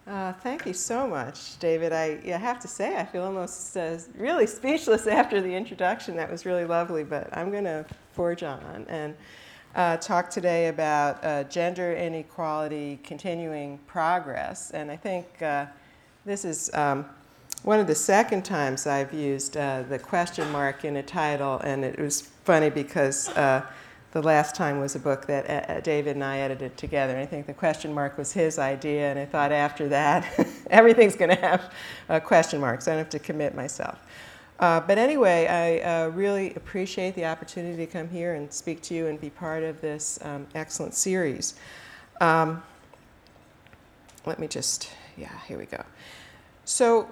Thank you so much, David. I have to say, I feel almost really speechless after the introduction. That was really lovely, but I'm going to forge on and talk today about gender inequality continuing progress. And I think this is one of the second times I've used the question mark in a title, and it was funny because the last time was a book that David and I edited together. And I think the question mark was his idea, and I thought after that, everything's going to have question marks. I don't have to commit myself. But anyway, I really appreciate the opportunity to come here and speak to you and be part of this excellent series. Let me just, here we go. So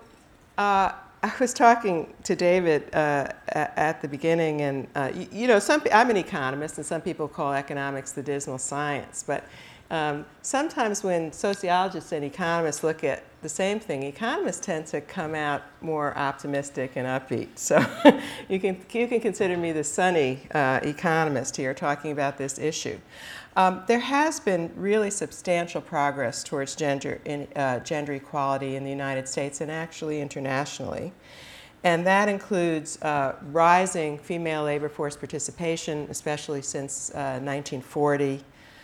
I was talking to David at the beginning, and I'm an economist, and some people call economics the dismal science. But sometimes when sociologists and economists look at the same thing, economists tend to come out more optimistic and upbeat. So you can consider me the sunny economist here talking about this issue. There has been really substantial progress towards gender equality in the United States and actually internationally. And that includes rising female labor force participation, especially since 1940,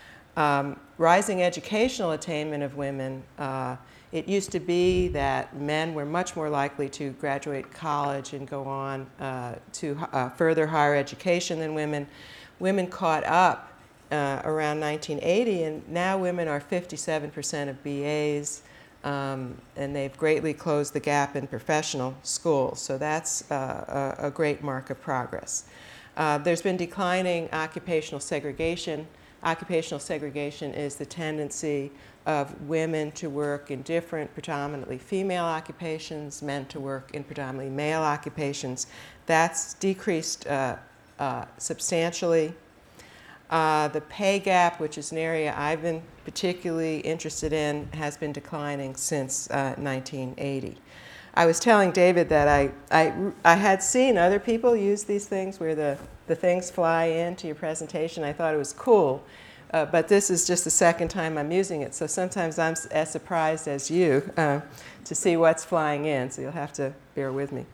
rising educational attainment of women. It used to be that men were much more likely to graduate college and go on to further higher education than women. Women caught up around 1980, and now women are 57% of BAs, and they've greatly closed the gap in professional schools. So that's a great mark of progress. There's been declining occupational segregation. Occupational segregation is the tendency of women to work in different, predominantly female occupations, men to work in predominantly male occupations. That's decreased substantially. The pay gap, which is an area I've been particularly interested in, has been declining since 1980. I was telling David that I had seen other people use these things where the things fly into your presentation. I thought it was cool, but this is just the second time I'm using it, so sometimes I'm as surprised as you to see what's flying in, so you'll have to bear with me.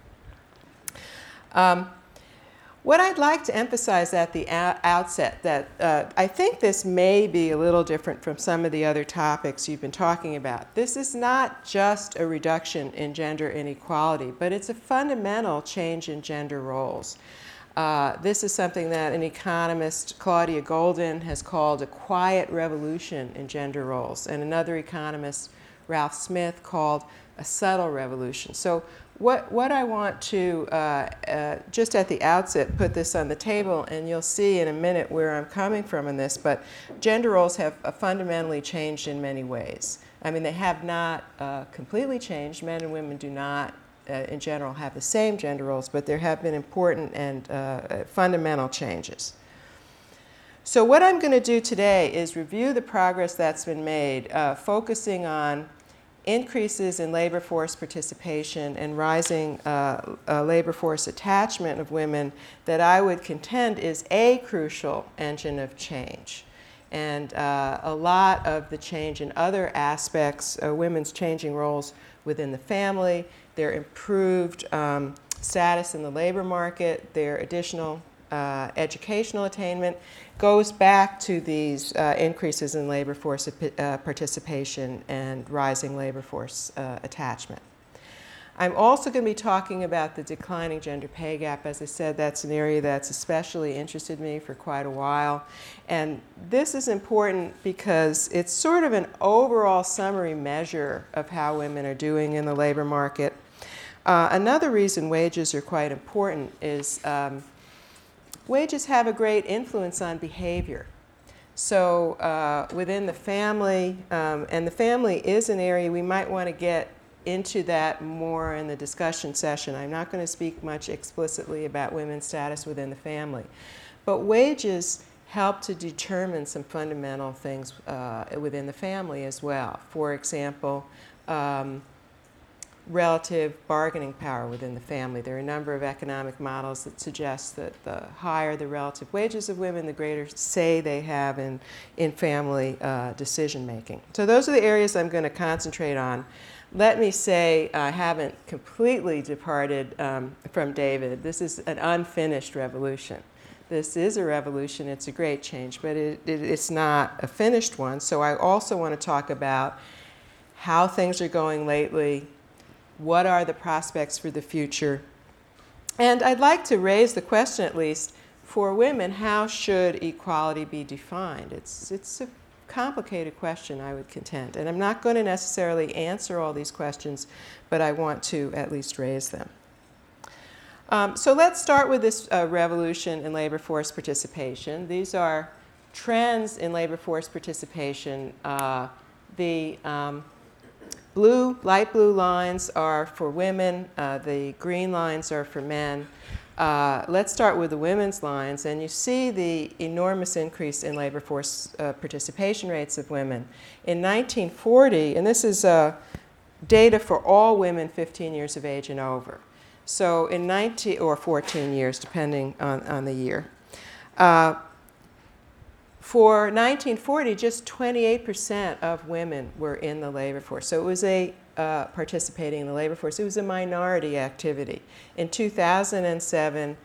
What I'd like to emphasize at the outset, that I think this may be a little different from some of the other topics you've been talking about. This is not just a reduction in gender inequality, but it's a fundamental change in gender roles. This is something that an economist, Claudia Goldin, has called a quiet revolution in gender roles, and another economist, Ralph Smith, called a subtle revolution. So what I want to, just at the outset, put this on the table, and you'll see in a minute where I'm coming from in this, but gender roles have fundamentally changed in many ways. I mean, they have not completely changed. Men and women do not, in general, have the same gender roles, but there have been important and fundamental changes. So what I'm going to do today is review the progress that's been made, focusing on increases in labor force participation and rising labor force attachment of women that I would contend is a crucial engine of change. And a lot of the change in other aspects, women's changing roles within the family, their improved status in the labor market, their additional educational attainment, goes back to these increases in labor force participation and rising labor force attachment. I'm also going to be talking about the declining gender pay gap. As I said, that's an area that's especially interested me for quite a while. And this is important because it's sort of an overall summary measure of how women are doing in the labor market. Another reason wages are quite important is wages have a great influence on behavior. So within the family, and the family is an area we might want to get into that more in the discussion session. I'm not going to speak much explicitly about women's status within the family. But wages help to determine some fundamental things within the family as well. For example, relative bargaining power within the family. There are a number of economic models that suggest that the higher the relative wages of women, the greater say they have in family decision making. So those are the areas I'm going to concentrate on. Let me say I haven't completely departed from David. This is an unfinished revolution. This is a revolution. It's a great change, but it's not a finished one. So I also want to talk about how things are going lately, what are the prospects for the future, and I'd like to raise the question, at least, for women, how should equality be defined? It's a complicated question, I would contend, and I'm not going to necessarily answer all these questions, but I want to at least raise them. So let's start with this revolution in labor force participation. These are trends in labor force participation. The light blue lines are for women, the green lines are for men. Let's start with the women's lines, and you see the enormous increase in labor force participation rates of women. In 1940, and this is data for all women 15 years of age and over. So in 14 years, depending on the year. For 1940, just 28% of women were in the labor force. So it was participating in the labor force. It was a minority activity. In 2007,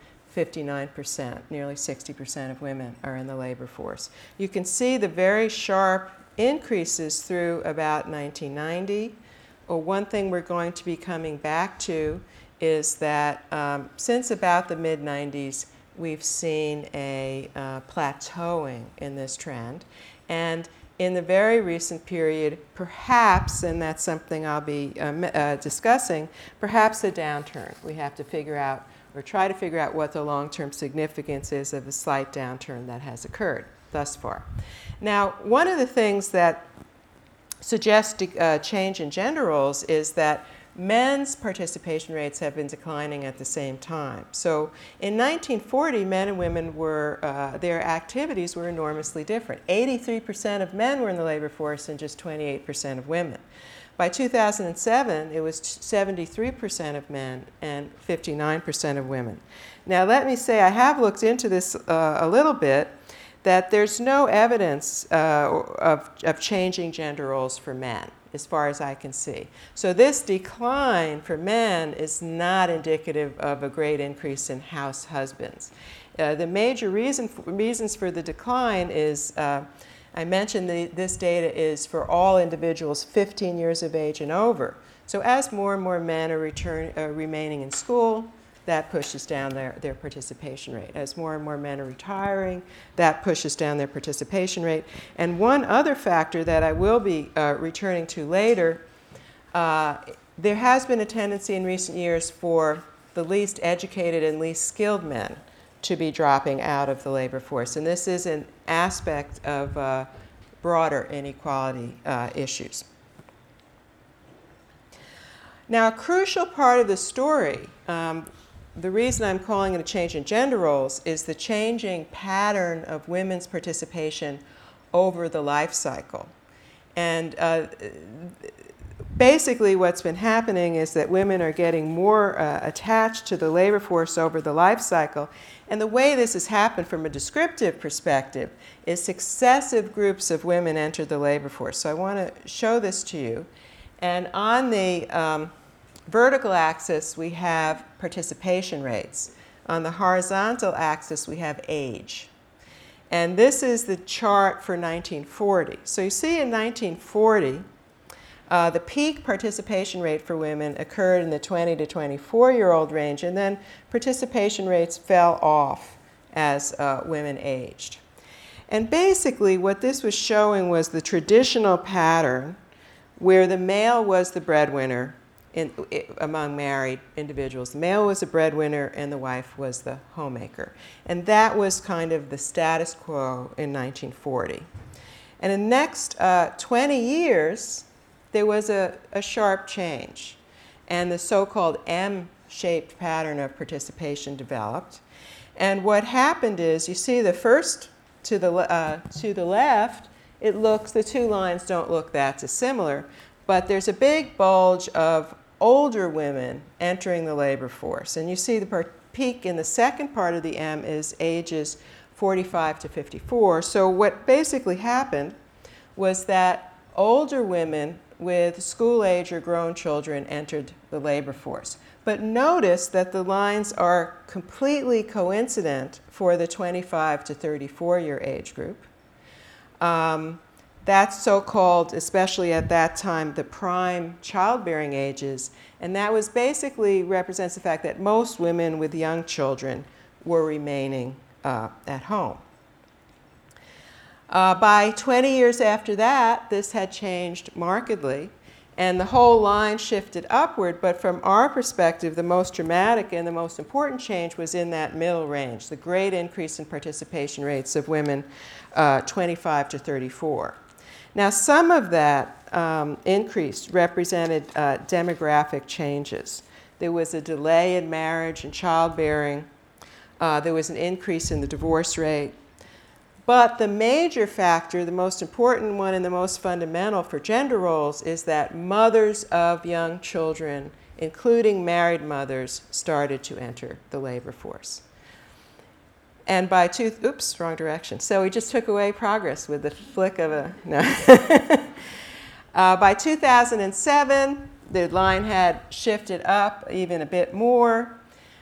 59%, nearly 60% of women are in the labor force. You can see the very sharp increases through about 1990. Well, one thing we're going to be coming back to is that since about the mid-90s, we've seen a plateauing in this trend. And in the very recent period, perhaps, and that's something I'll be discussing, perhaps a downturn. We have to figure out, or try to figure out, what the long-term significance is of the slight downturn that has occurred thus far. Now, one of the things that suggests change in gender roles is that men's participation rates have been declining at the same time. So in 1940, men and women their activities were enormously different. 83% of men were in the labor force and just 28% of women. By 2007, it was 73% of men and 59% of women. Now let me say, I have looked into this a little bit, that there's no evidence of changing gender roles for men, as far as I can see. So this decline for men is not indicative of a great increase in house husbands. The major reasons for the decline is, I mentioned this data is for all individuals 15 years of age and over. So as more and more men are remaining in school, that pushes down their participation rate. As more and more men are retiring, that pushes down their participation rate. And one other factor that I will be returning to later, there has been a tendency in recent years for the least educated and least skilled men to be dropping out of the labor force. And this is an aspect of broader inequality issues. Now, a crucial part of the story, the reason I'm calling it a change in gender roles, is the changing pattern of women's participation over the life cycle. And basically what's been happening is that women are getting more attached to the labor force over the life cycle. And the way this has happened from a descriptive perspective is successive groups of women enter the labor force. So I want to show this to you. And on the vertical axis, we have participation rates. On the horizontal axis, we have age. And this is the chart for 1940. So you see in 1940, the peak participation rate for women occurred in the 20 to 24-year-old range, and then participation rates fell off as women aged. And basically what this was showing was the traditional pattern where the male was the breadwinner among married individuals. The male was the breadwinner and the wife was the homemaker. And that was kind of the status quo in 1940. And in the next 20 years, there was a sharp change. And the so-called M-shaped pattern of participation developed. And what happened is, you see the first to the left, the two lines don't look that dissimilar, but there's a big bulge of older women entering the labor force. And you see the peak in the second part of the M is ages 45 to 54. So what basically happened was that older women with school-age or grown children entered the labor force. But notice that the lines are completely coincident for the 25 to 34-year age group. That's so-called, especially at that time, the prime childbearing ages. And that was basically represents the fact that most women with young children were remaining at home. By 20 years after that, this had changed markedly, and the whole line shifted upward. But from our perspective, the most dramatic and the most important change was in that middle range, the great increase in participation rates of women 25 to 34. Now, some of that increase represented demographic changes. There was a delay in marriage and childbearing. There was an increase in the divorce rate. But the major factor, the most important one and the most fundamental for gender roles, is that mothers of young children, including married mothers, started to enter the labor force. And by oops, wrong direction. So we just took away progress with the flick of a, no. By 2007, the line had shifted up even a bit more.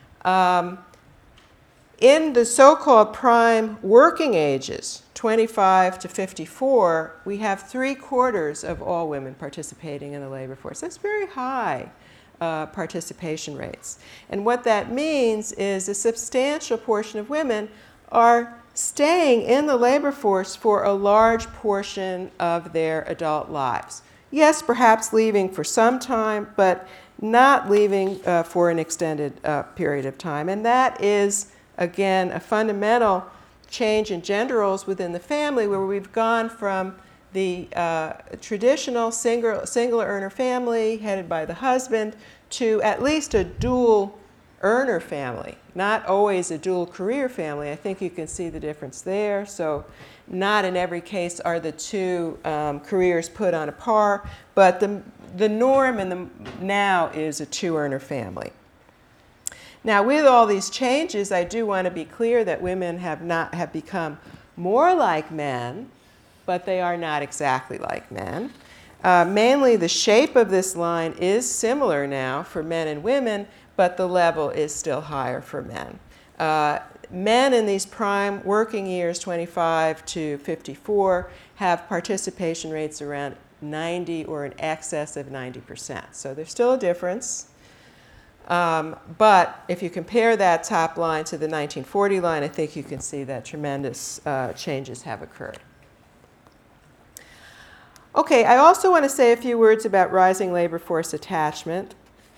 In the so-called prime working ages, 25 to 54, we have 3/4 of all women participating in the labor force. That's very high participation rates. And what that means is a substantial portion of women are staying in the labor force for a large portion of their adult lives. Yes, perhaps leaving for some time, but not leaving for an extended period of time. And that is, again, a fundamental change in gender roles within the family, where we've gone from the traditional single earner family headed by the husband to at least a dual earner family, not always a dual career family. I think you can see the difference there. So not in every case are the two careers put on a par, but the norm now is a two-earner family. Now, with all these changes, I do want to be clear that women have become more like men, but they are not exactly like men. Mainly, the shape of this line is similar now for men and women, but the level is still higher for men. Men in these prime working years, 25 to 54, have participation rates around 90 or in excess of 90%. So there's still a difference. But if you compare that top line to the 1940 line, I think you can see that tremendous changes have occurred. Okay, I also want to say a few words about rising labor force attachment.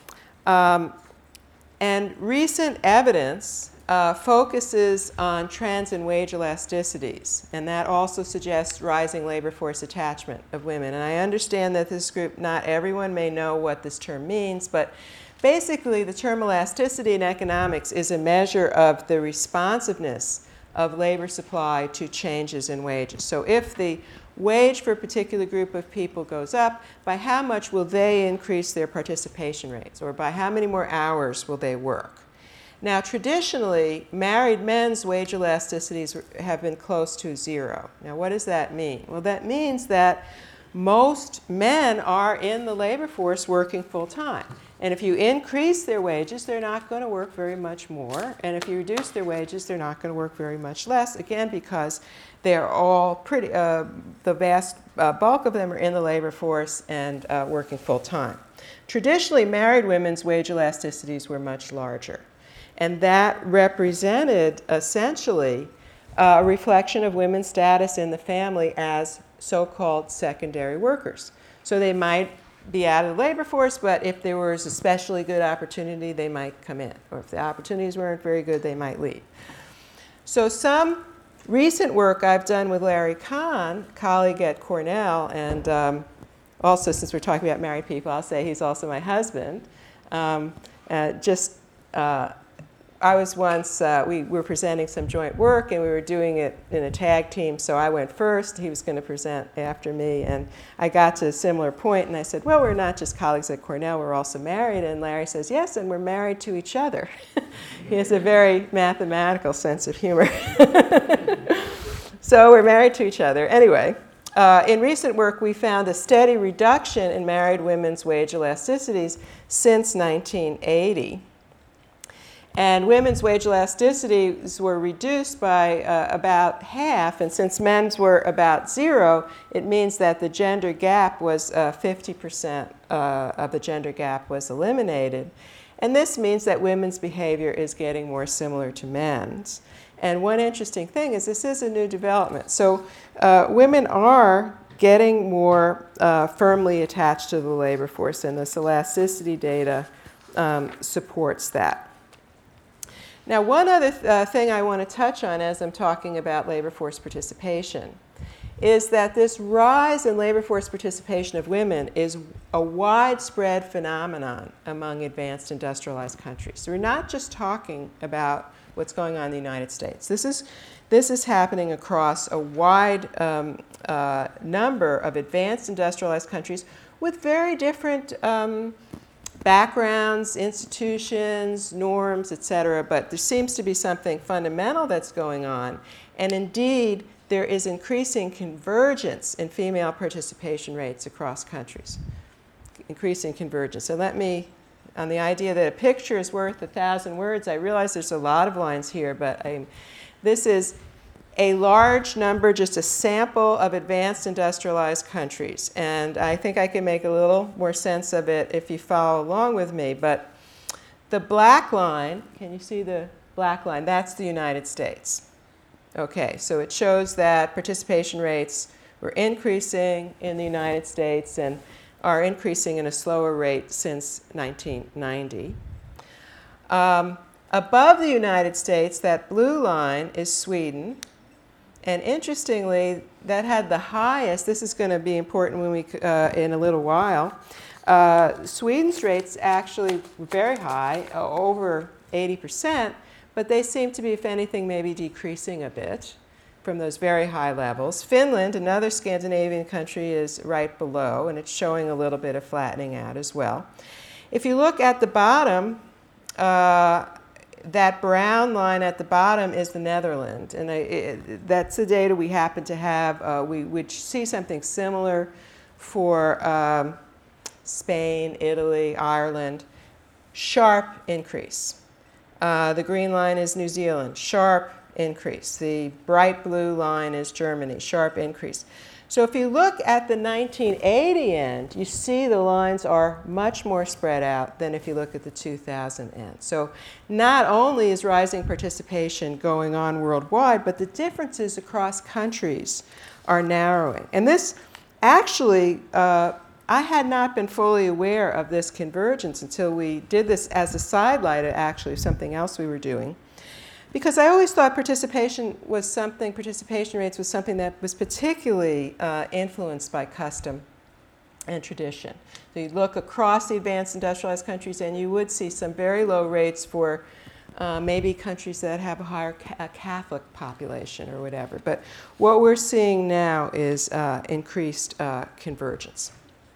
And recent evidence focuses on trends in wage elasticities, and that also suggests rising labor force attachment of women. And I understand that this group, not everyone may know what this term means, but basically, the term elasticity in economics is a measure of the responsiveness of labor supply to changes in wages. So if the wage for a particular group of people goes up, by how much will they increase their participation rates? Or by how many more hours will they work? Now, traditionally, married men's wage elasticities have been close to zero. Now, what does that mean? Well, that means that most men are in the labor force working full time. And if you increase their wages, they're not going to work very much more. And if you reduce their wages, they're not going to work very much less, again, because they're all pretty, the vast bulk of them are in the labor force and working full time. Traditionally, married women's wage elasticities were much larger. And that represented essentially a reflection of women's status in the family as so-called secondary workers. So they might be out of the labor force, but if there was especially good opportunity, they might come in. Or if the opportunities weren't very good, they might leave. So some recent work I've done with Larry Kahn, colleague at Cornell, and also since we're talking about married people, I'll say he's also my husband, I was once, we were presenting some joint work and we were doing it in a tag team, so I went first, he was going to present after me, and I got to a similar point and I said, well, we're not just colleagues at Cornell, we're also married, and Larry says, yes, and we're married to each other. He has a very mathematical sense of humor. So we're married to each other. Anyway, in recent work we found a steady reduction in married women's wage elasticities since 1980. And women's wage elasticities were reduced by about half, and since men's were about 0, it means that the gender gap was 50% of the gender gap was eliminated. And this means that women's behavior is getting more similar to men's. And one interesting thing is this is a new development. So women are getting more firmly attached to the labor force, and this elasticity data supports that. Now, one other thing I want to touch on as I'm talking about labor force participation is that this rise in labor force participation of women is a widespread phenomenon among advanced industrialized countries. So we're not just talking about what's going on in the United States. This is happening across a wide number of advanced industrialized countries with very different backgrounds, institutions, norms, etc. But there seems to be something fundamental that's going on. And indeed, there is increasing convergence in female participation rates across countries. Increasing convergence. So let me, on the idea that a picture is worth 1,000 words, I realize there's a lot of lines here, but this is a large number, just a sample of advanced industrialized countries. And I think I can make a little more sense of it if you follow along with me. But the black line, can you see the black line? That's the United States. Okay, so it shows that participation rates were increasing in the United States and are increasing in a slower rate since 1990. Above the United States, that blue line is Sweden. And interestingly, that had the highest, this is going to be important when we, in a little while, Sweden's rates actually were very high, over 80%, but they seem to be, if anything, maybe decreasing a bit from those very high levels. Finland, another Scandinavian country, is right below, and it's showing a little bit of flattening out as well. If you look at the bottom, that brown line at the bottom is the Netherlands, and that's the data we happen to have. We would see something similar for Spain, Italy, Ireland. Sharp increase. The green line is New Zealand, sharp increase. The bright blue line is Germany, sharp increase. So if you look at the 1980 end, you see the lines are much more spread out than if you look at the 2000 end. So not only is rising participation going on worldwide, but the differences across countries are narrowing. And this actually, I had not been fully aware of this convergence until we did this as a sidelight at actually something else we were doing. Because I always thought participation rates was something that was particularly influenced by custom and tradition. So you look across the advanced industrialized countries and you would see some very low rates for maybe countries that have a higher Catholic population or whatever. But what we're seeing now is increased convergence.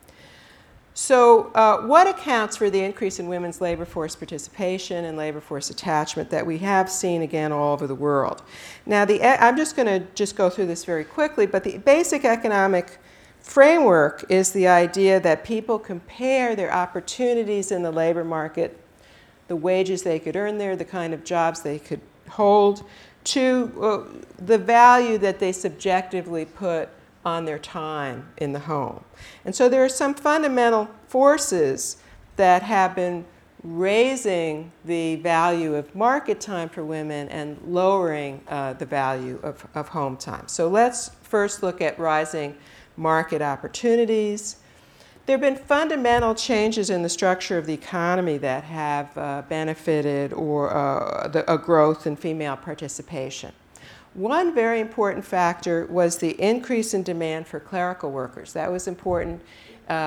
So what accounts for the increase in women's labor force participation and labor force attachment that we have seen again all over the world? Now, I'm just going to go through this very quickly, but the basic economic framework is the idea that people compare their opportunities in the labor market, the wages they could earn there, the kind of jobs they could hold, to the value that they subjectively put on their time in the home. And so there are some fundamental forces that have been raising the value of market time for women and lowering the value of home time. So let's first look at rising market opportunities. There have been fundamental changes in the structure of the economy that have benefited or a growth in female participation. One very important factor was the increase in demand for clerical workers. That was important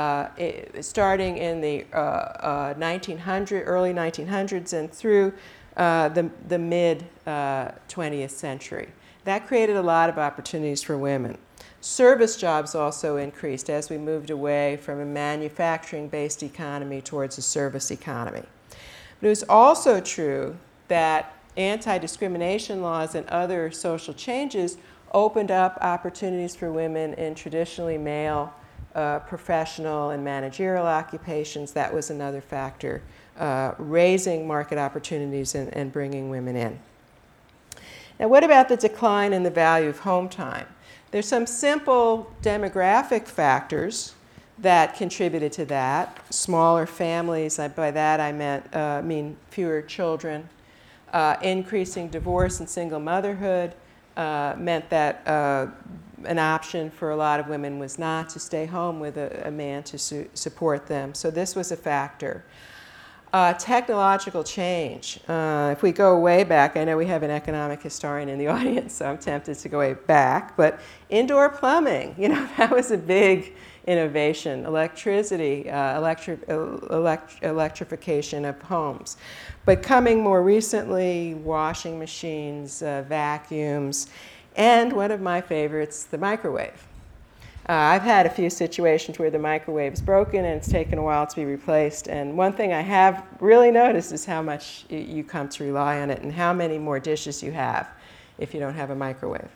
starting in the early 1900s and through the mid 20th century. That created a lot of opportunities for women. Service jobs also increased as we moved away from a manufacturing-based economy towards a service economy. But it was also true that anti-discrimination laws and other social changes opened up opportunities for women in traditionally male professional and managerial occupations. That was another factor, raising market opportunities and bringing women in. Now, what about the decline in the value of home time? There's some simple demographic factors that contributed to that. Smaller families, by that I mean fewer children. Increasing divorce and single motherhood meant that an option for a lot of women was not to stay home with a man to support them. So this was a factor. Technological change. If we go way back, I know we have an economic historian in the audience, so I'm tempted to go way back, but indoor plumbing, that was a big innovation. Electricity, electrification of homes. But coming more recently, washing machines, vacuums, and one of my favorites, the microwave. I've had a few situations where the microwave's broken and it's taken a while to be replaced. And one thing I have really noticed is how much you come to rely on it and how many more dishes you have if you don't have a microwave.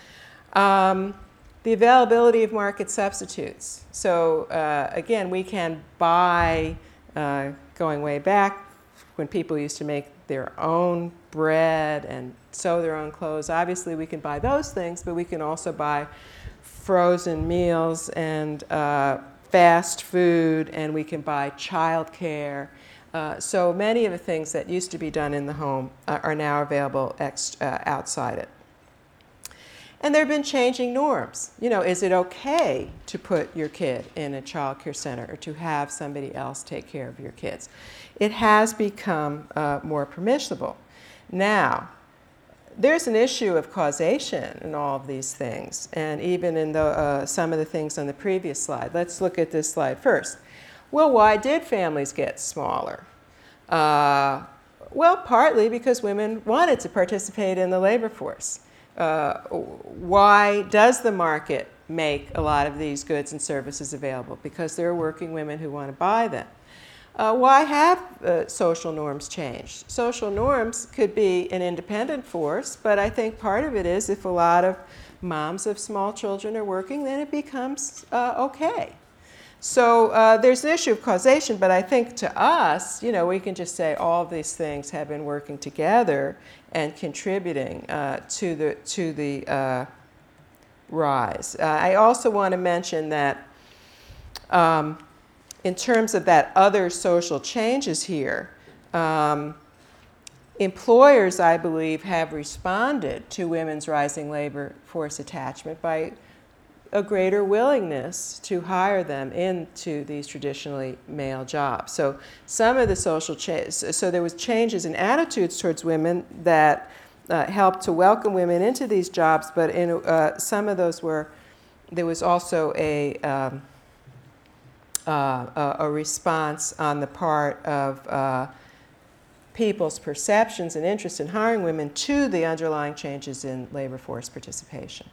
The availability of market substitutes. So again, we can buy, going way back, when people used to make their own bread and sew their own clothes. Obviously, we can buy those things, but we can also buy frozen meals and fast food, and we can buy childcare. So many of the things that used to be done in the home are now available outside it. And there have been changing norms. Is it okay to put your kid in a child care center or to have somebody else take care of your kids? It has become more permissible. Now, there's an issue of causation in all of these things, and even in some of the things on the previous slide. Let's look at this slide first. Well, why did families get smaller? Well, partly because women wanted to participate in the labor force. Why does the market make a lot of these goods and services available? Because there are working women who want to buy them. Why have social norms changed? Social norms could be an independent force, but I think part of it is if a lot of moms of small children are working, then it becomes okay. So there's an issue of causation, but I think to us, we can just say all of these things have been working together and contributing to the rise. I also want to mention that in terms of that other social changes here, employers, I believe, have responded to women's rising labor force attachment by a greater willingness to hire them into these traditionally male jobs. So some of the social changes, so there was changes in attitudes towards women that helped to welcome women into these jobs, but in some of those there was also a response on the part of people's perceptions and interest in hiring women to the underlying changes in labor force participation.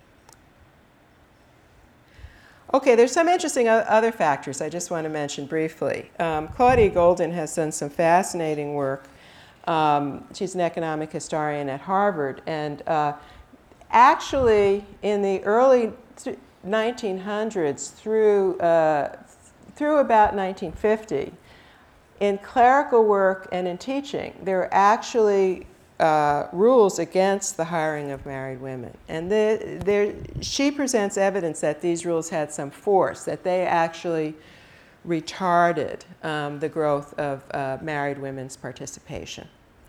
Okay, there's some interesting other factors I just want to mention briefly. Claudia Goldin has done some fascinating work. She's an economic historian at Harvard, and actually in the early 1900s through about 1950, in clerical work and in teaching, there were actually rules against the hiring of married women. And she presents evidence that these rules had some force, that they actually retarded the growth of married women's participation.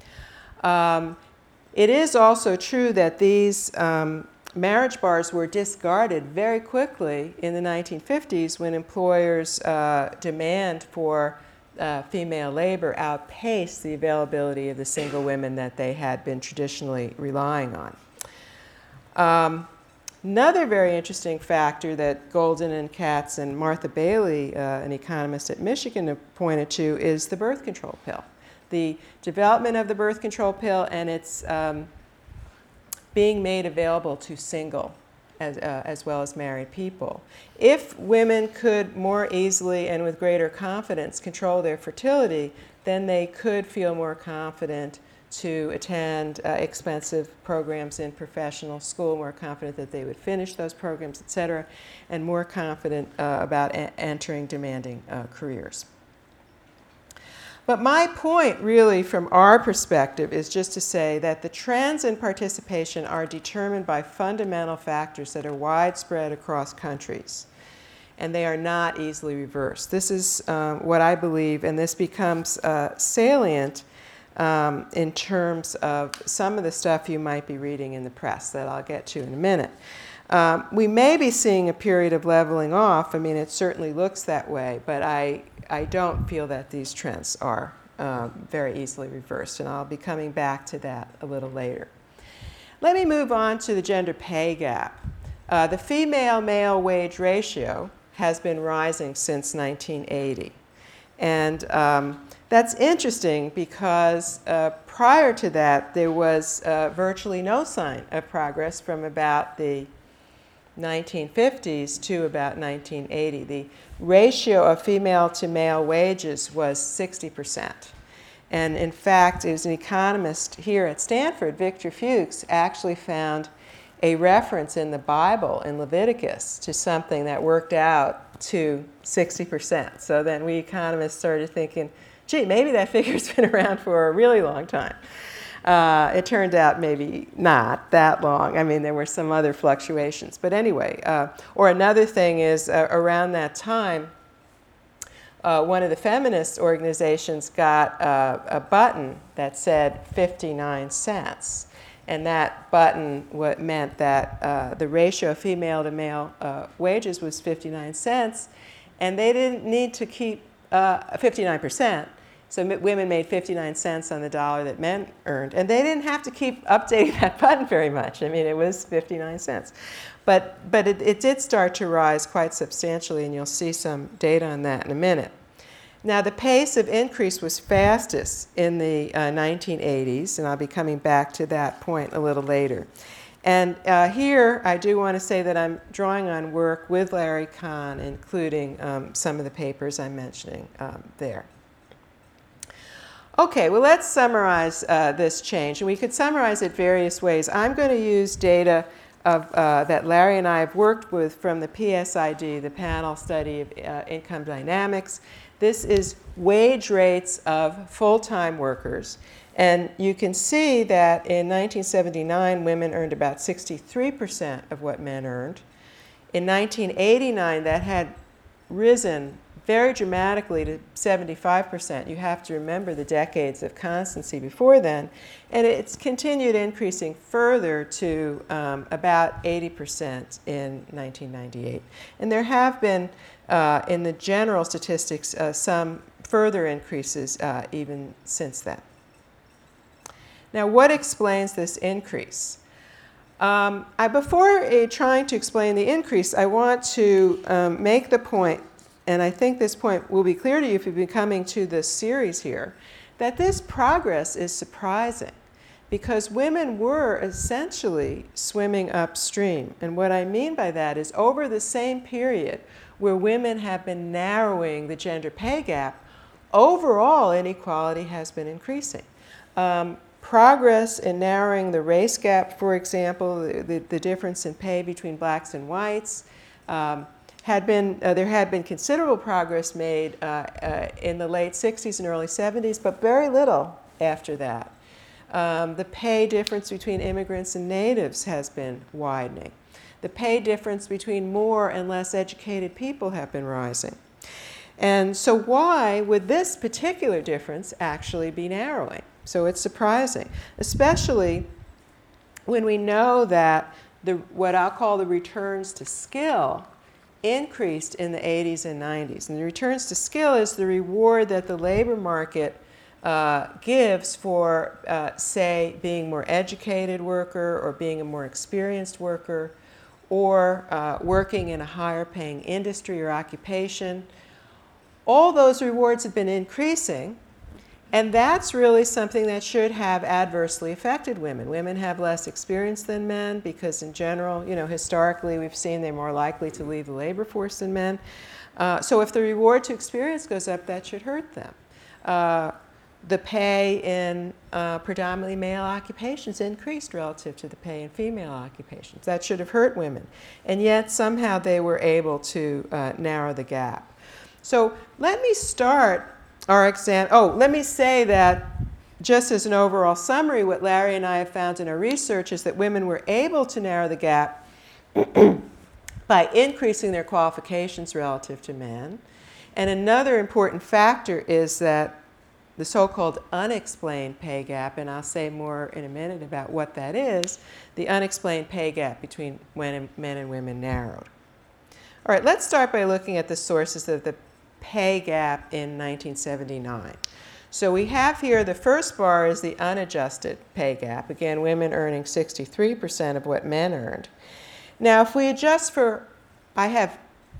It is also true that these marriage bars were discarded very quickly in the 1950s when employers' demand for female labor outpaced the availability of the single women that they had been traditionally relying on. Another very interesting factor that Goldin and Katz and Martha Bailey, an economist at Michigan, have pointed to is the birth control pill. the development of the birth control pill and its being made available to single as well as married people. If women could more easily and with greater confidence control their fertility, then they could feel more confident to attend expensive programs in professional school, more confident that they would finish those programs, et cetera, and more confident about entering demanding careers. But my point really from our perspective is just to say that the trends in participation are determined by fundamental factors that are widespread across countries, and they are not easily reversed. This is what I believe, and this becomes salient in terms of some of the stuff you might be reading in the press that I'll get to in a minute. We may be seeing a period of leveling off. I mean, it certainly looks that way, but I don't feel that these trends are very easily reversed, and I'll be coming back to that a little later. Let me move on to the gender pay gap. The female-male wage ratio has been rising since 1980. And that's interesting because prior to that, there was virtually no sign of progress from about the 1950s to about 1980. The ratio of female to male wages was 60%. And in fact, it was an economist here at Stanford, Victor Fuchs, actually found a reference in the Bible, in Leviticus, to something that worked out to 60%. So then we economists started thinking, gee, maybe that figure's been around for a really long time. It turned out maybe not that long. I mean, there were some other fluctuations. But anyway, or another thing is around that time, one of the feminist organizations got a button that said 59 cents. And that button meant that the ratio of female to male wages was 59 cents. And they didn't need to keep 59%. So women made 59 cents on the dollar that men earned. And they didn't have to keep updating that button very much. I mean, it was 59 cents. But it did start to rise quite substantially, and you'll see some data on that in a minute. Now, the pace of increase was fastest in the 1980s, and I'll be coming back to that point a little later. And here, I do want to say that I'm drawing on work with Larry Kahn, including some of the papers I'm mentioning there. Okay, well, let's summarize this change. And we could summarize it various ways. I'm going to use data that Larry and I have worked with from the PSID, the Panel Study of Income Dynamics. This is wage rates of full-time workers. And you can see that in 1979, women earned about 63% of what men earned. In 1989, that had risen very dramatically to 75%. You have to remember the decades of constancy before then. And it's continued increasing further to about 80% in 1998. And there have been, in the general statistics, some further increases even since then. Now, what explains this increase? Before trying to explain the increase, I want to make the point, and I think this point will be clear to you if you've been coming to this series here, that this progress is surprising because women were essentially swimming upstream. And what I mean by that is over the same period where women have been narrowing the gender pay gap, overall inequality has been increasing. Progress in narrowing the race gap, for example, the difference in pay between blacks and whites, there had been considerable progress made in the late 60s and early 70s, but very little after that. The pay difference between immigrants and natives has been widening. The pay difference between more and less educated people have been rising. And so why would this particular difference actually be narrowing? So it's surprising, especially when we know that what I'll call the returns to skill increased in the 80s and 90s. And the returns to skill is the reward that the labor market gives for, say, being a more educated worker or being a more experienced worker or working in a higher paying industry or occupation. All those rewards have been increasing. And that's really something that should have adversely affected women. Women have less experience than men because in general, historically we've seen they're more likely to leave the labor force than men. So if the reward to experience goes up, that should hurt them. The pay in predominantly male occupations increased relative to the pay in female occupations. That should have hurt women. And yet somehow they were able to narrow the gap. So let me start our exam. Let me say that just as an overall summary, what Larry and I have found in our research is that women were able to narrow the gap by increasing their qualifications relative to men. And another important factor is that the so-called unexplained pay gap, and I'll say more in a minute about what that is, the unexplained pay gap between men and women narrowed. All right, let's start by looking at the sources of the pay gap in 1979. So we have here the first bar is the unadjusted pay gap. Again, women earning 63% of what men earned. Now, if we adjust for, I have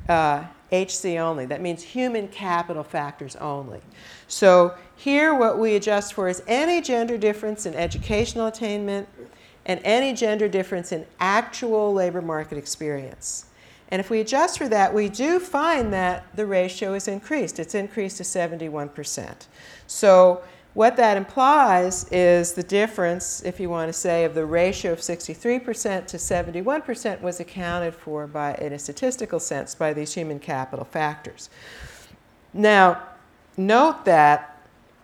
HC only. That means human capital factors only. So here what we adjust for is any gender difference in educational attainment and any gender difference in actual labor market experience. And if we adjust for that, we do find that the ratio is increased. It's increased to 71%. So what that implies is the difference, if you want to say, of the ratio of 63% to 71% was accounted for by, in a statistical sense, by these human capital factors. Now, note that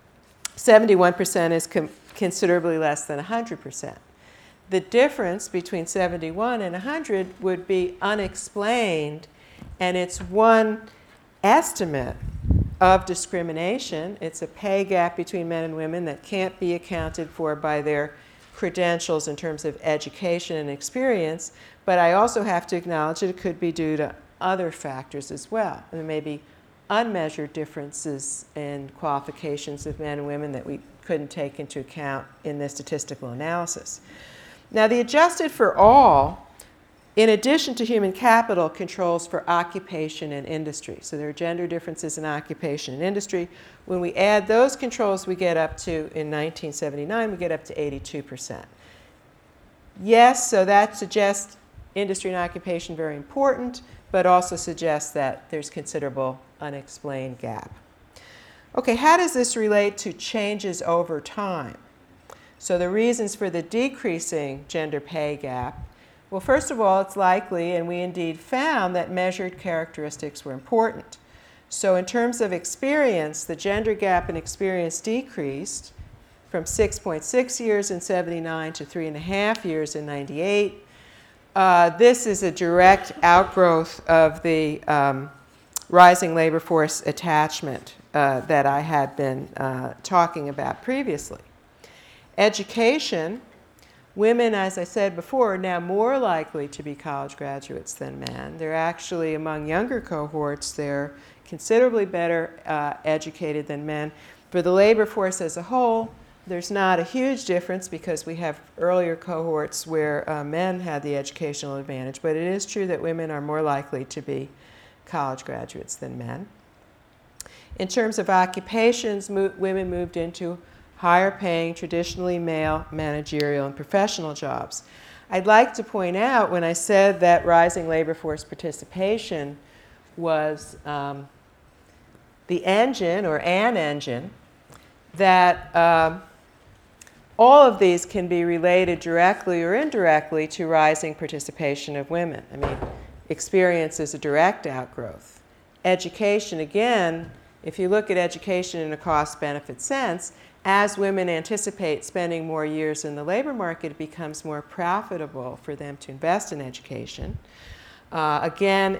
71% is considerably less than 100%. The difference between 71 and 100 would be unexplained, and it's one estimate of discrimination. It's a pay gap between men and women that can't be accounted for by their credentials in terms of education and experience, but I also have to acknowledge that it could be due to other factors as well. There may be unmeasured differences in qualifications of men and women that we couldn't take into account in this statistical analysis. Now, the adjusted for all, in addition to human capital, controls for occupation and industry. So there are gender differences in occupation and industry. When we add those controls, we get up to, in 1979, we get up to 82%. Yes, so that suggests industry and occupation very important, but also suggests that there's considerable unexplained gap. Okay, how does this relate to changes over time? So the reasons for the decreasing gender pay gap. Well, first of all, it's likely, and we indeed found, that measured characteristics were important. So in terms of experience, the gender gap in experience decreased from 6.6 years in 79 to 3.5 years in 98. This is a direct outgrowth of the rising labor force attachment that I had been talking about previously. Education. Women, as I said before, are now more likely to be college graduates than men. They're actually, among younger cohorts, they're considerably better educated than men. For the labor force as a whole, there's not a huge difference because we have earlier cohorts where men had the educational advantage, but it is true that women are more likely to be college graduates than men. In terms of occupations, women moved into higher paying, traditionally male managerial and professional jobs. I'd like to point out, when I said that rising labor force participation was the engine, or an engine, that all of these can be related directly or indirectly to rising participation of women. I mean, experience is a direct outgrowth. Education, again, if you look at education in a cost-benefit sense, as women anticipate spending more years in the labor market, it becomes more profitable for them to invest in education. Again,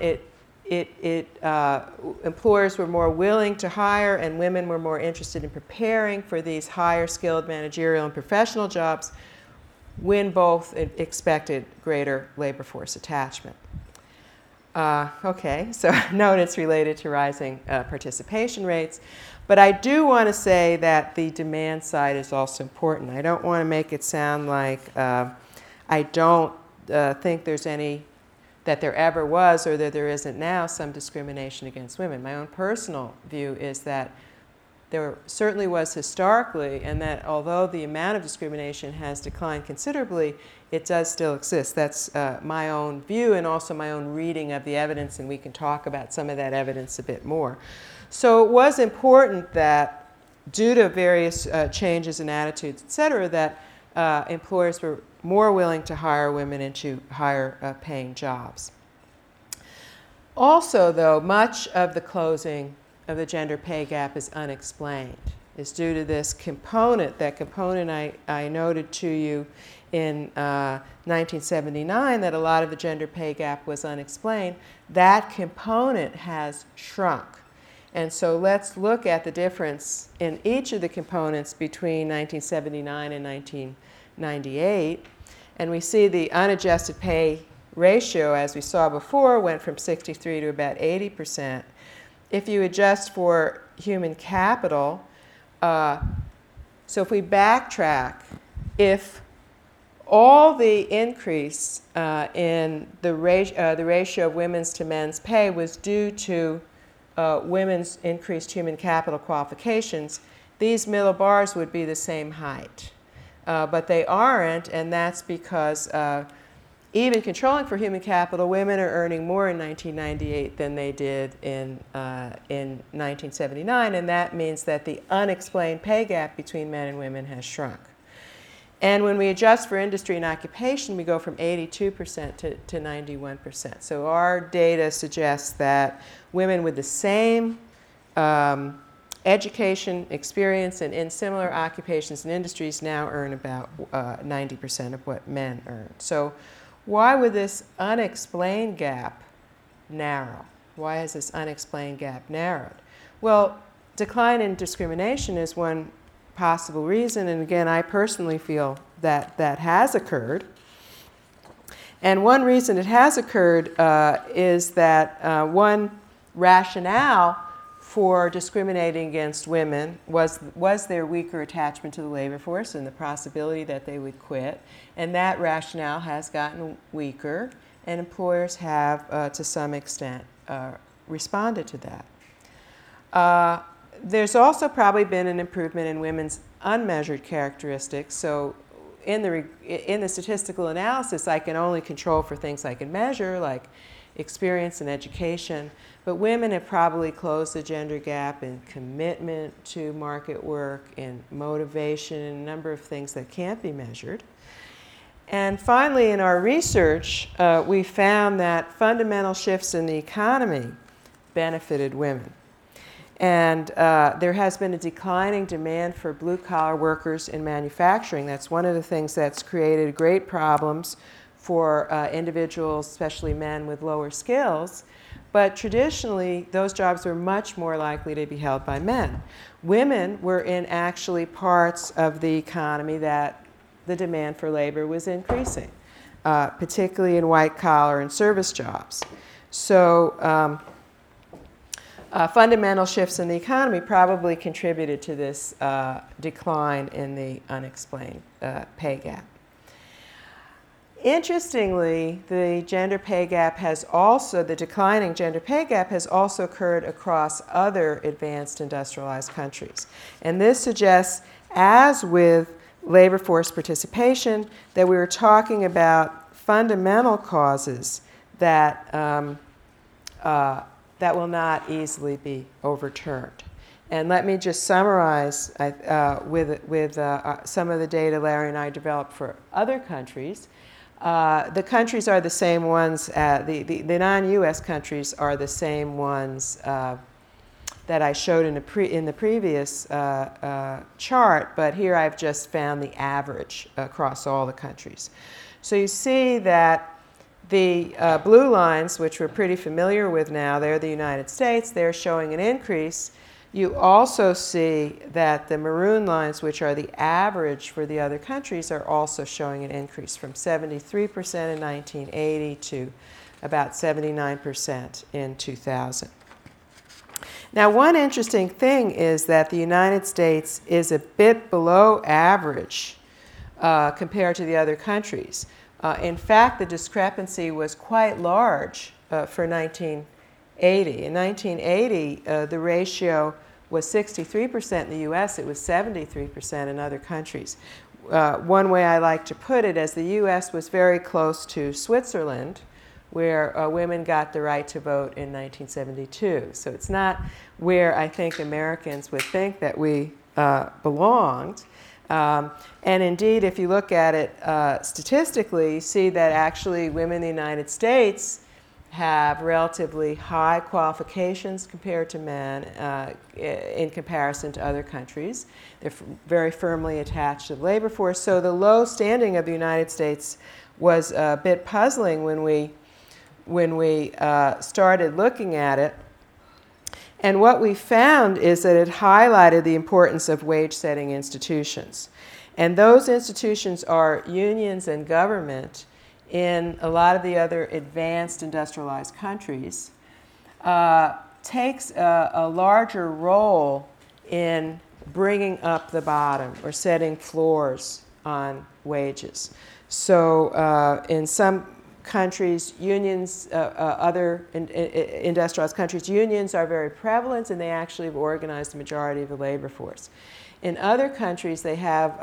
employers were more willing to hire, and women were more interested in preparing for these higher skilled managerial and professional jobs when both expected greater labor force attachment. Okay, so note it's related to rising participation rates. But I do want to say that the demand side is also important. I don't want to make it sound like I don't think there's any, that there ever was or that there isn't now some discrimination against women. My own personal view is that there certainly was historically, and that although the amount of discrimination has declined considerably, it does still exist. That's my own view and also my own reading of the evidence, and we can talk about some of that evidence a bit more. So it was important that, due to various changes in attitudes, et cetera, that employers were more willing to hire women into higher paying jobs. Also, though, much of the closing of the gender pay gap is unexplained. It's due to this component, that component I noted to you in 1979, that a lot of the gender pay gap was unexplained. That component has shrunk. And so let's look at the difference in each of the components between 1979 and 1998. And we see the unadjusted pay ratio, as we saw before, went from 63 to about 80%. If you adjust for human capital, so if we backtrack, if all the increase in the ratio of women's to men's pay was due to women's increased human capital qualifications, these middle bars would be the same height. But they aren't, and that's because even controlling for human capital, women are earning more in 1998 than they did in 1979, and that means that the unexplained pay gap between men and women has shrunk. And when we adjust for industry and occupation, we go from 82% to 91%. So our data suggests that women with the same education, experience, and in similar occupations and industries now earn about 90% of what men earn. So why would this unexplained gap narrow? Why has this unexplained gap narrowed? Well, decline in discrimination is one possible reason, and again, I personally feel that that has occurred. And one reason it has occurred is that one rationale for discriminating against women was their weaker attachment to the labor force and the possibility that they would quit. And that rationale has gotten weaker, and employers have, to some extent, responded to that. There's also probably been an improvement in women's unmeasured characteristics. So in the statistical analysis, I can only control for things I can measure, like experience and education. But women have probably closed the gender gap in commitment to market work, in motivation, and a number of things that can't be measured. And finally, in our research, we found that fundamental shifts in the economy benefited women. And there has been a declining demand for blue-collar workers in manufacturing. That's one of the things that's created great problems for individuals, especially men with lower skills. But traditionally, those jobs were much more likely to be held by men. Women were in actually parts of the economy that the demand for labor was increasing, particularly in white-collar and service jobs. So fundamental shifts in the economy probably contributed to this decline in the unexplained pay gap. Interestingly, the declining gender pay gap has also occurred across other advanced industrialized countries. And this suggests, as with labor force participation, that we were talking about fundamental causes that will not easily be overturned. And let me just summarize with some of the data Larry and I developed for other countries. The countries are the same ones, the non-US countries are the same ones that I showed in the previous chart, but here I've just found the average across all the countries. So you see that the blue lines, which we're pretty familiar with now, they're the United States, they're showing an increase. You also see that the maroon lines, which are the average for the other countries, are also showing an increase from 73% in 1980 to about 79% in 2000. Now, one interesting thing is that the United States is a bit below average compared to the other countries. In fact, the discrepancy was quite large for 1980. In 1980, the ratio was 63% in the US, it was 73% in other countries. One way I like to put it is the US was very close to Switzerland, where women got the right to vote in 1972. So it's not where I think Americans would think that we belonged. And indeed, if you look at it statistically, you see that actually women in the United States have relatively high qualifications compared to men in comparison to other countries. They're very firmly attached to the labor force. So the low standing of the United States was a bit puzzling when we started looking at it. And what we found is that it highlighted the importance of wage-setting institutions. And those institutions are unions and government in a lot of the other advanced industrialized countries, takes a larger role in bringing up the bottom or setting floors on wages. So in some countries, unions, other industrialized countries, unions are very prevalent and they actually have organized the majority of the labor force. In other countries, they have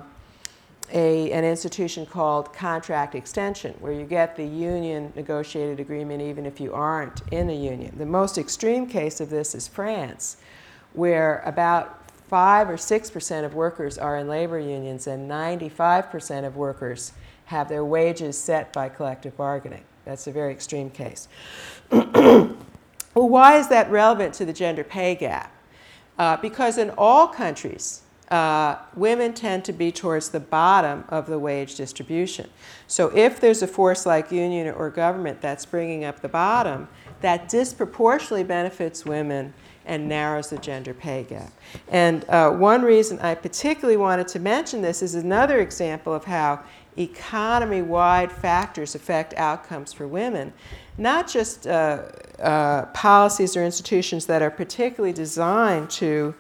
an institution called contract extension, where you get the union negotiated agreement even if you aren't in a union. The most extreme case of this is France, where about 5 or 6% of workers are in labor unions and 95% of workers have their wages set by collective bargaining. That's a very extreme case. Well, why is that relevant to the gender pay gap? Because in all countries, women tend to be towards the bottom of the wage distribution. So if there's a force like union or government that's bringing up the bottom, that disproportionately benefits women and narrows the gender pay gap. And one reason I particularly wanted to mention this is another example of how economy-wide factors affect outcomes for women, not just policies or institutions that are particularly designed to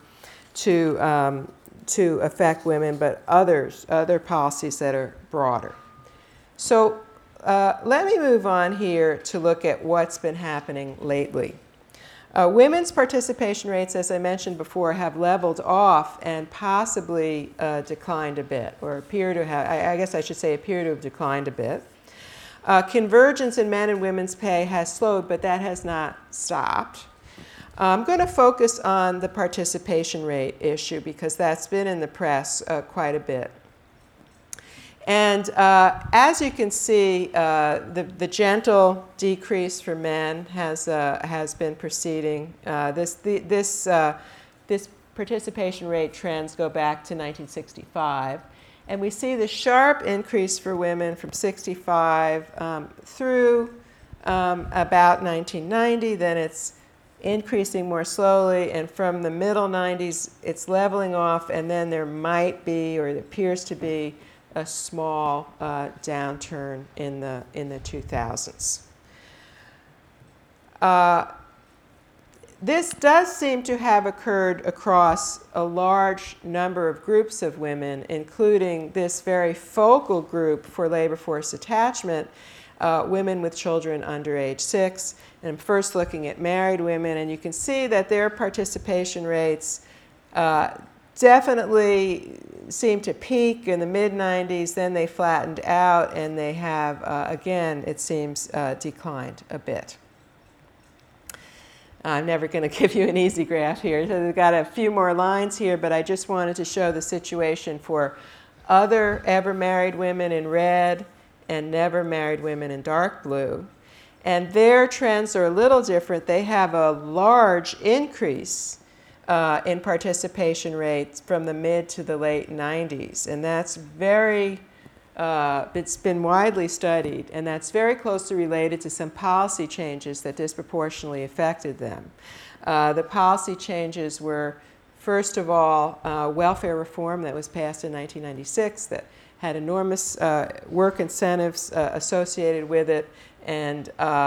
affect women, but other policies that are broader. So let me move on here to look at what's been happening lately. Women's participation rates, as I mentioned before, have leveled off and possibly declined a bit, or appear to have, I guess I should say appear to have declined a bit. Convergence in men and women's pay has slowed, but that has not stopped. I'm going to focus on the participation rate issue because that's been in the press quite a bit. And as you can see, the gentle decrease for men has been proceeding. This participation rate trends go back to 1965. And we see the sharp increase for women from 65 through about 1990. Then it's increasing more slowly, and from the middle 90s, it's leveling off, and then there might be, or it appears to be, a small downturn in the 2000s. This does seem to have occurred across a large number of groups of women, including this very focal group for labor force attachment, women with children under age 6. And I'm first looking at married women, and you can see that their participation rates definitely seemed to peak in the mid-90s, then they flattened out, and they have, again, it seems, declined a bit. I'm never going to give you an easy graph here. So we've got a few more lines here, but I just wanted to show the situation for other ever married women in red and never married women in dark blue. And their trends are a little different. They have a large increase in participation rates from the mid to the late 90s. And that's it's been widely studied, and that's very closely related to some policy changes that disproportionately affected them. The policy changes were, first of all, welfare reform that was passed in 1996 that had enormous work incentives associated with it, and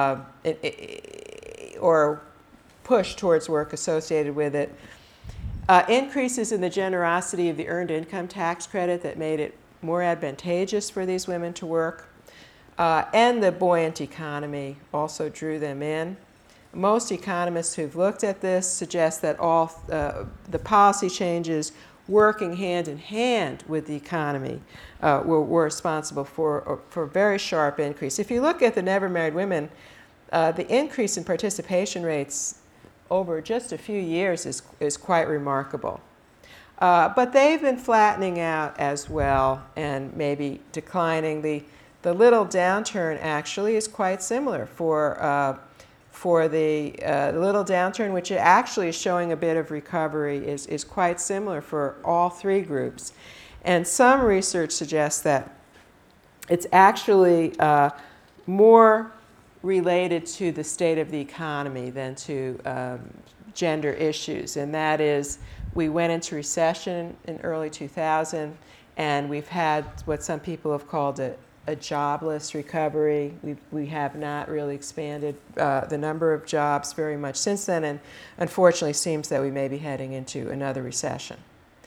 or push towards work associated with it. Increases in the generosity of the earned income tax credit that made it more advantageous for these women to work. And the buoyant economy also drew them in. most economists who've looked at this suggest that all the policy changes working hand in hand with the economy were responsible for a very sharp increase. If you look at the never married women, the increase in participation rates over just a few years is quite remarkable. But they've been flattening out as well and maybe declining. The little downturn actually is quite similar for the little downturn, which actually is showing a bit of recovery, is quite similar for all three groups. And some research suggests that it's actually more related to the state of the economy than to gender issues. And that is, we went into recession in early 2000, and we've had what some people have called a jobless recovery. We have not really expanded the number of jobs very much since then, and unfortunately seems that we may be heading into another recession.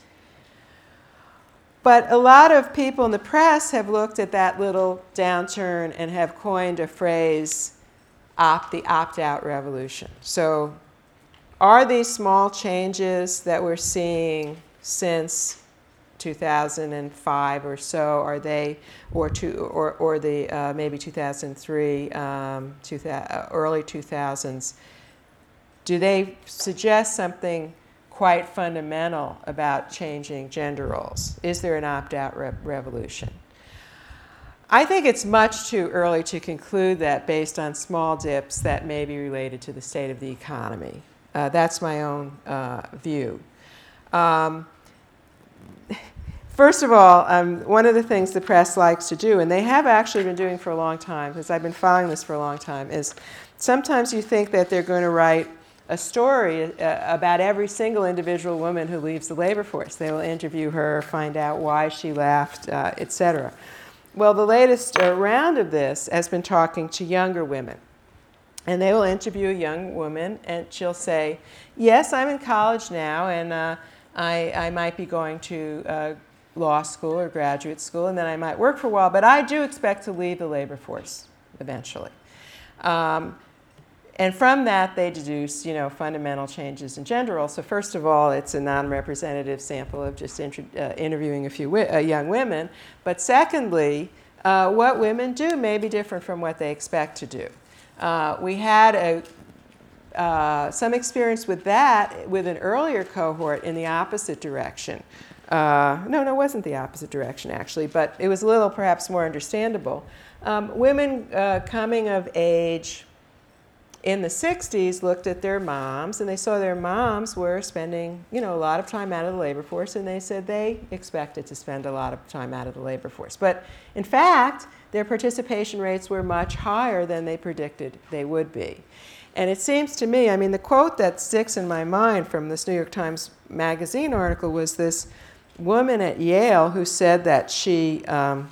But a lot of people in the press have looked at that little downturn and have coined a phrase, the opt-out revolution. So are these small changes that we're seeing since 2005 or so, are they, or the maybe 2003, early 2000s, do they suggest something quite fundamental about changing gender roles? Is there an opt-out revolution? I think it's much too early to conclude that based on small dips that may be related to the state of the economy. That's my own view. First of all, one of the things the press likes to do, and they have actually been doing for a long time, because I've been following this for a long time, is sometimes you think that they're going to write a story about every single individual woman who leaves the labor force. They will interview her, find out why she left, etc. Well, the latest round of this has been talking to younger women. And they will interview a young woman, and she'll say, yes, I'm in college now, and I might be going to law school or graduate school, and then I might work for a while, but I do expect to leave the labor force eventually. And from that, they deduce, fundamental changes in gender roles. So first of all, it's a non-representative sample of just interviewing a few young women. But secondly, what women do may be different from what they expect to do. We had some experience with that with an earlier cohort in the opposite direction. No, it wasn't the opposite direction, actually, but it was a little perhaps more understandable. Women coming of age in the 60s looked at their moms, and they saw their moms were spending, a lot of time out of the labor force, and they said they expected to spend a lot of time out of the labor force. But in fact, their participation rates were much higher than they predicted they would be. And it seems to me, the quote that sticks in my mind from this New York Times Magazine article was this woman at Yale who said that she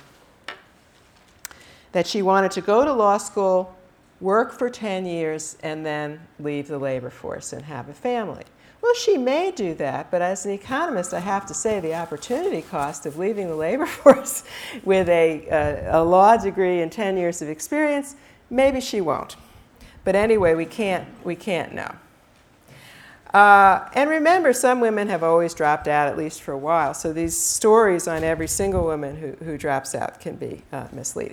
wanted to go to law school, work for 10 years, and then leave the labor force and have a family. Well, she may do that, but as an economist, I have to say the opportunity cost of leaving the labor force with a law degree and 10 years of experience, maybe she won't. But anyway, we can't know. And remember, some women have always dropped out, at least for a while, so these stories on every single woman who drops out can be misleading.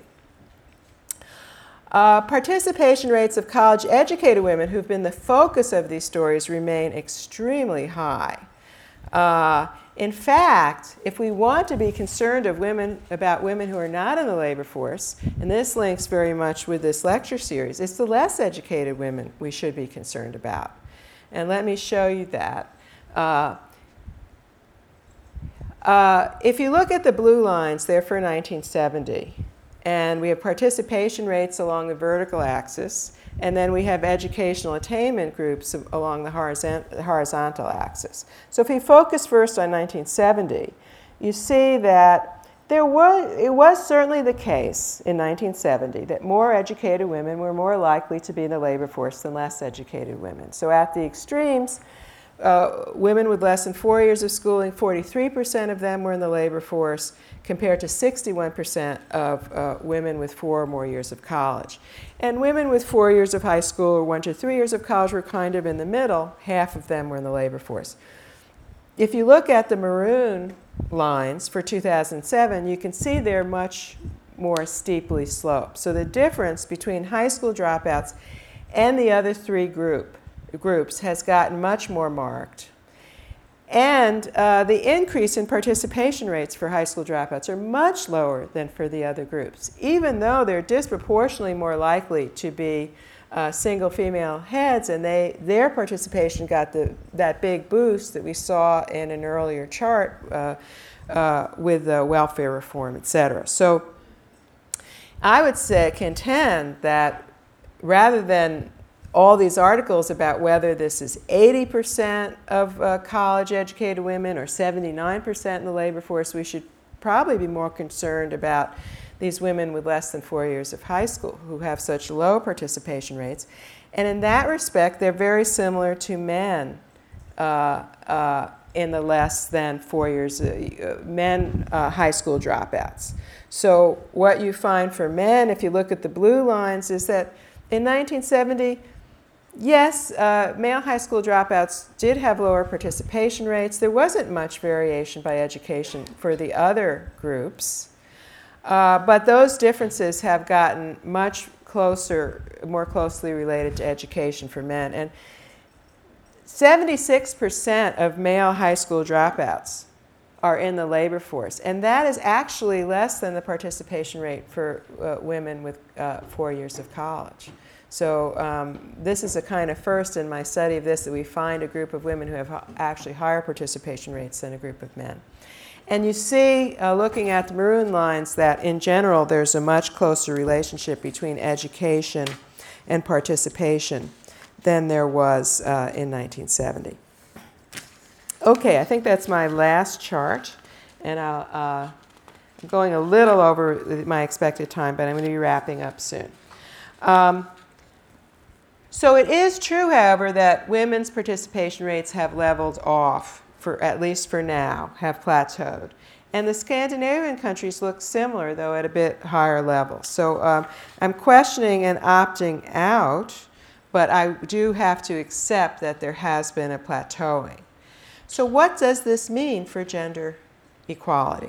Participation rates of college-educated women who've been the focus of these stories remain extremely high. In fact, if we want to be concerned about women who are not in the labor force, and this links very much with this lecture series, it's the less educated women we should be concerned about. And let me show you that. If you look at the blue lines, they're for 1970. And we have participation rates along the vertical axis, and then we have educational attainment groups along the horizontal axis. So if we focus first on 1970, you see that it was certainly the case in 1970 that more educated women were more likely to be in the labor force than less educated women. So at the extremes, Women with less than 4 years of schooling, 43% of them were in the labor force, compared to 61% of women with 4 or more years of college. And women with 4 years of high school or 1 to 3 years of college were kind of in the middle. Half of them were in the labor force. If you look at the maroon lines for 2007, you can see they're much more steeply sloped. So the difference between high school dropouts and the other three groups has gotten much more marked. And the increase in participation rates for high school dropouts are much lower than for the other groups, even though they're disproportionately more likely to be single female heads, and their participation got that big boost that we saw in an earlier chart with welfare reform, et cetera. So I would contend that rather than all these articles about whether this is 80% of college-educated women or 79% in the labor force, we should probably be more concerned about these women with less than 4 years of high school who have such low participation rates. And in that respect, they're very similar to men in the less than 4 years, high school dropouts. So what you find for men, if you look at the blue lines, is that in 1970, yes, male high school dropouts did have lower participation rates. There wasn't much variation by education for the other groups, but those differences have gotten much closer, more closely related to education for men. And 76% of male high school dropouts are in the labor force, and that is actually less than the participation rate for women with 4 years of college. So this is a kind of first in my study of this, that we find a group of women who have actually higher participation rates than a group of men. And you see, looking at the maroon lines, that in general there's a much closer relationship between education and participation than there was in 1970. Okay, I think that's my last chart, and I'm going a little over my expected time, but I'm going to be wrapping up soon. So it is true, however, that women's participation rates have leveled off, at least for now, have plateaued. And the Scandinavian countries look similar, though at a bit higher level. So I'm questioning and opting out, but I do have to accept that there has been a plateauing. So what does this mean for gender equality?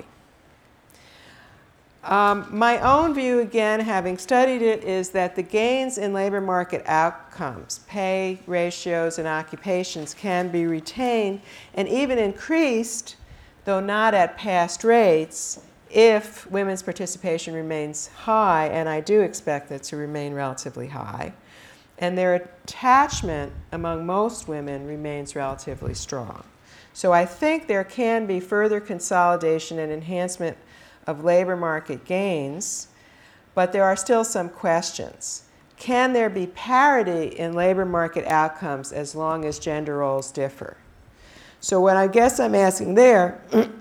My own view, again, having studied it, is that the gains in labor market outcomes, pay ratios and occupations, can be retained and even increased, though not at past rates, if women's participation remains high, and I do expect it to remain relatively high, and their attachment among most women remains relatively strong. So I think there can be further consolidation and enhancement of labor market gains, but there are still some questions. Can there be parity in labor market outcomes as long as gender roles differ? So what I guess I'm asking there,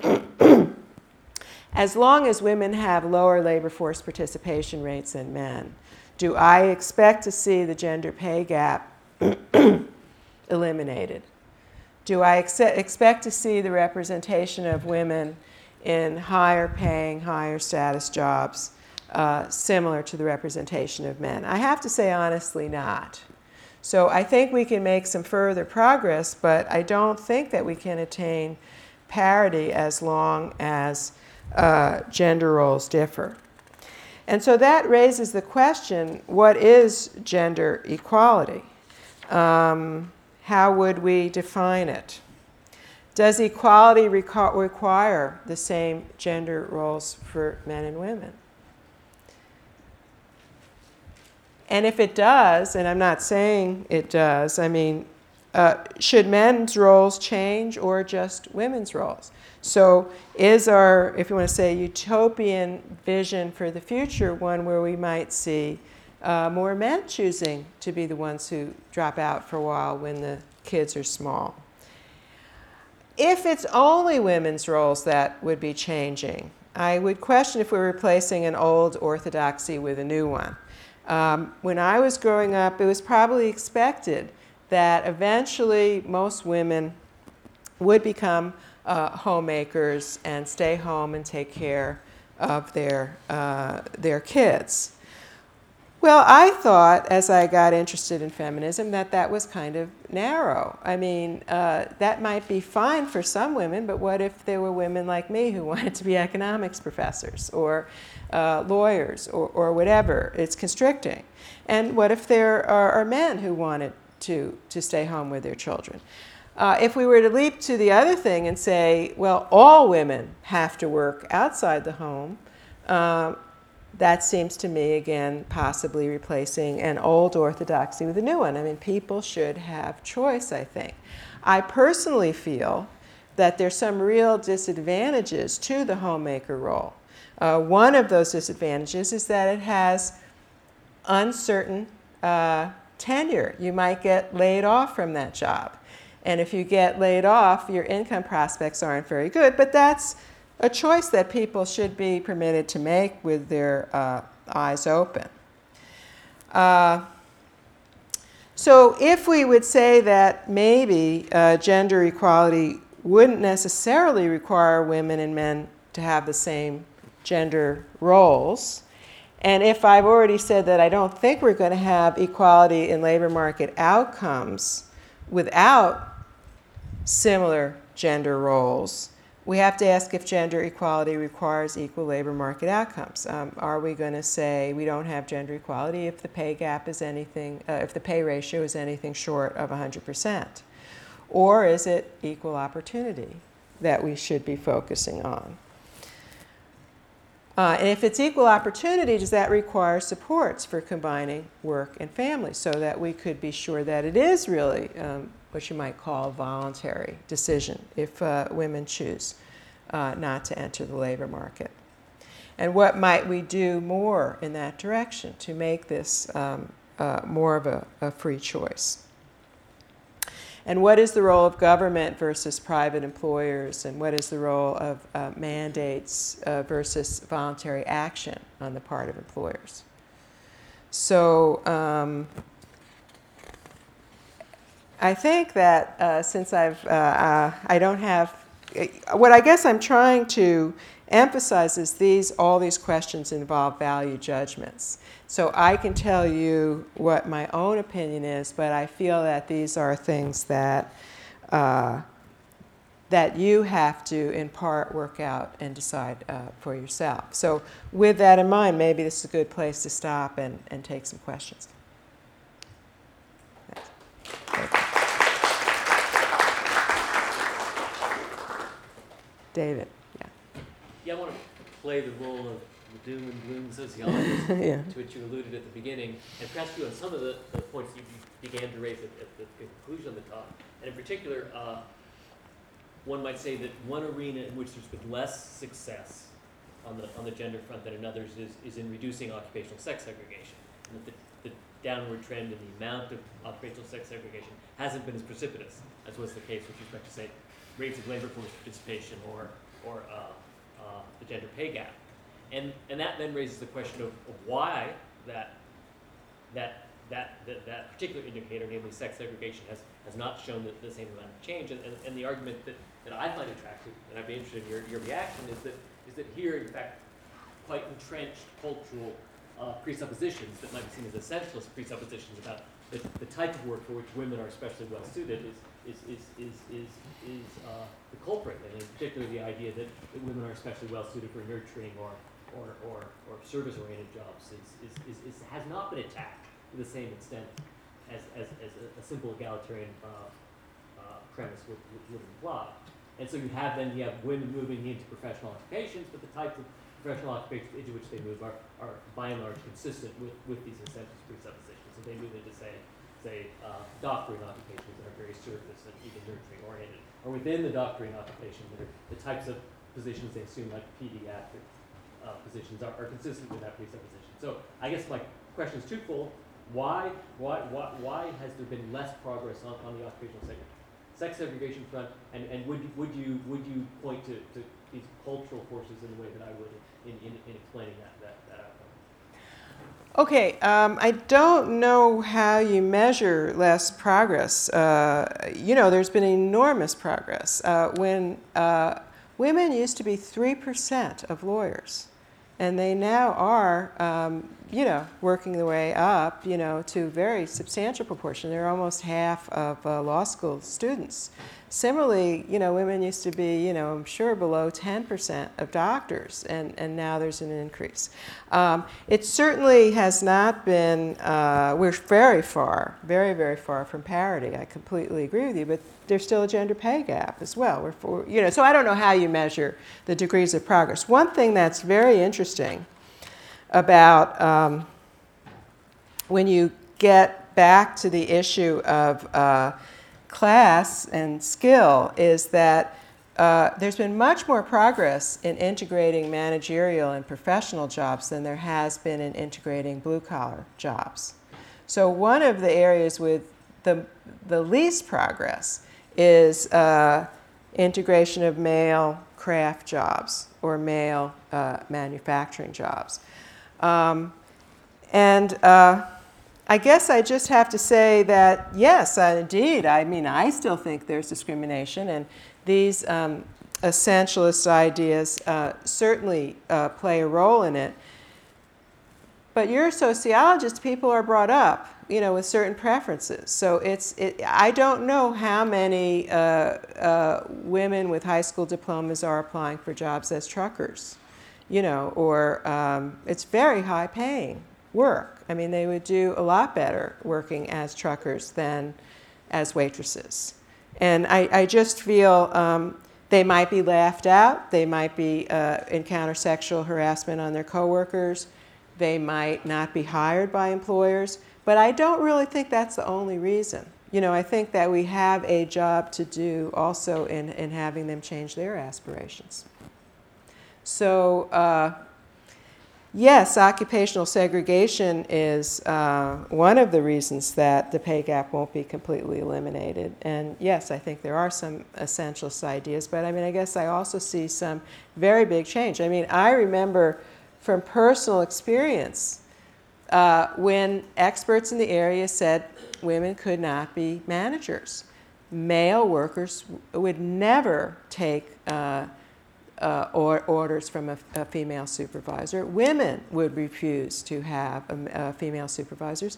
as long as women have lower labor force participation rates than men, do I expect to see the gender pay gap eliminated? Do I expect to see the representation of women in higher paying, higher status jobs similar to the representation of men? I have to say honestly not. So I think we can make some further progress, but I don't think that we can attain parity as long as gender roles differ. And so that raises the question, what is gender equality? How would we define it? Does equality require the same gender roles for men and women? And if it does, and I'm not saying it does, I mean, should men's roles change or just women's roles? So is our, if you want to say, utopian vision for the future one where we might see more men choosing to be the ones who drop out for a while when the kids are small? If it's only women's roles that would be changing, I would question if we're replacing an old orthodoxy with a new one. When I was growing up, it was probably expected that eventually most women would become homemakers and stay home and take care of their kids. Well, I thought, as I got interested in feminism, that that was kind of narrow. I mean, that might be fine for some women, but what if there were women like me who wanted to be economics professors or lawyers or whatever? It's constricting. And what if there are men who wanted to stay home with their children? If we were to leap to the other thing and say, well, all women have to work outside the home, that seems to me, again, possibly replacing an old orthodoxy with a new one. I mean, people should have choice, I think. I personally feel that there's some real disadvantages to the homemaker role. One of those disadvantages is that it has uncertain tenure. You might get laid off from that job. And if you get laid off, your income prospects aren't very good, but that's a choice that people should be permitted to make with their eyes open. So if we would say that maybe gender equality wouldn't necessarily require women and men to have the same gender roles, and if I've already said that I don't think we're going to have equality in labor market outcomes without similar gender roles, we have to ask if gender equality requires equal labor market outcomes. Are we going to say we don't have gender equality if the pay gap is anything, if the pay ratio is anything short of 100%? Or is it equal opportunity that we should be focusing on? And if it's equal opportunity, does that require supports for combining work and family so that we could be sure that it is really what you might call a voluntary decision if women choose not to enter the labor market? And what might we do more in that direction to make this more of a free choice? And what is the role of government versus private employers? And what is the role of mandates versus voluntary action on the part of employers? So I think that since I don't have, what I guess I'm trying to emphasize is all these questions involve value judgments. So I can tell you what my own opinion is, but I feel that these are things that that you have to, in part, work out and decide for yourself. So with that in mind, maybe this is a good place to stop and take some questions. David, yeah. Yeah, I want to play the role of the doom and gloom sociologist Yeah. to which you alluded at the beginning, and perhaps you on some of the points you began to raise at the conclusion of the talk. And in particular, one might say that one arena in which there's been less success on the gender front than in others is in reducing occupational sex segregation. And that the downward trend in the amount of occupational sex segregation hasn't been as precipitous as was the case with respect to, say, rates of labor force participation or the gender pay gap. And that then raises the question of why that particular indicator, namely sex segregation, has not shown the same amount of change. And the argument that I find attractive, and I'd be interested in your reaction, is that here, in fact, quite entrenched cultural presuppositions that might be seen as essentialist presuppositions about the type of work for which women are especially well suited is the culprit, and in particular the idea that women are especially well suited for nurturing or service-oriented jobs has not been attacked to the same extent as a simple egalitarian premise would imply. And so you have women moving into professional occupations, but the types of professional occupations into which they move are by and large consistent with these essentialist presuppositions. So they move into, say, doctoring occupations that are very service and even nurturing oriented, or within the doctoring occupation that are the types of positions they assume, like pediatric positions, are consistent with that presupposition. So I guess my question is twofold: why has there been less progress on the occupational sex segregation front, and would you point to these cultural forces in the way that I would in explaining that outcome? Okay, I don't know how you measure less progress. There's been enormous progress. When women used to be 3% of lawyers, and they now are, working their way up, to a very substantial proportion. They're almost half of law school students. Similarly, women used to be, I'm sure below 10% of doctors, and now there's an increase. It certainly has not been, we're very far, very, very far from parity. I completely agree with you, but there's still a gender pay gap as well. So I don't know how you measure the degrees of progress. One thing that's very interesting about when you get back to the issue of class and skill is that there's been much more progress in integrating managerial and professional jobs than there has been in integrating blue-collar jobs. So one of the areas with the least progress is integration of male craft jobs or male manufacturing jobs. I guess I just have to say that, yes, indeed, I still think there's discrimination, and these essentialist ideas certainly play a role in it. But you're a sociologist, people are brought up, with certain preferences. So I don't know how many women with high school diplomas are applying for jobs as truckers, or it's very high paying work. They would do a lot better working as truckers than as waitresses. And I just feel they might be laughed out. They might be encounter sexual harassment on their coworkers. They might not be hired by employers. But I don't really think that's the only reason. I think that we have a job to do also in having them change their aspirations. So, yes, occupational segregation is one of the reasons that the pay gap won't be completely eliminated. And yes, I think there are some essentialist ideas, but I guess I also see some very big change. I remember from personal experience when experts in the area said women could not be managers. Male workers would never take orders from a female supervisor. Women would refuse to have female supervisors.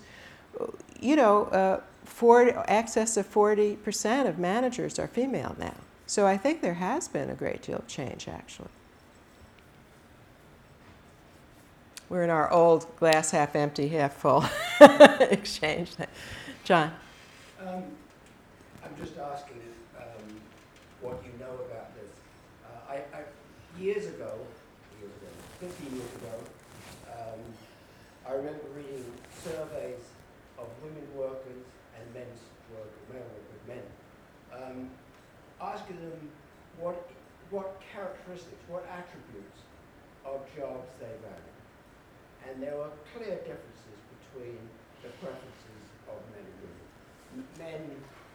Excess of 40% of managers are female now. So I think there has been a great deal of change, actually. We're in our old glass half empty, half full exchange. John? I'm just asking what you know about this. Years ago, 15 years ago, I remember reading surveys of women workers and male workers, asking them what characteristics, what attributes of jobs they value. And there were clear differences between the preferences of men and women.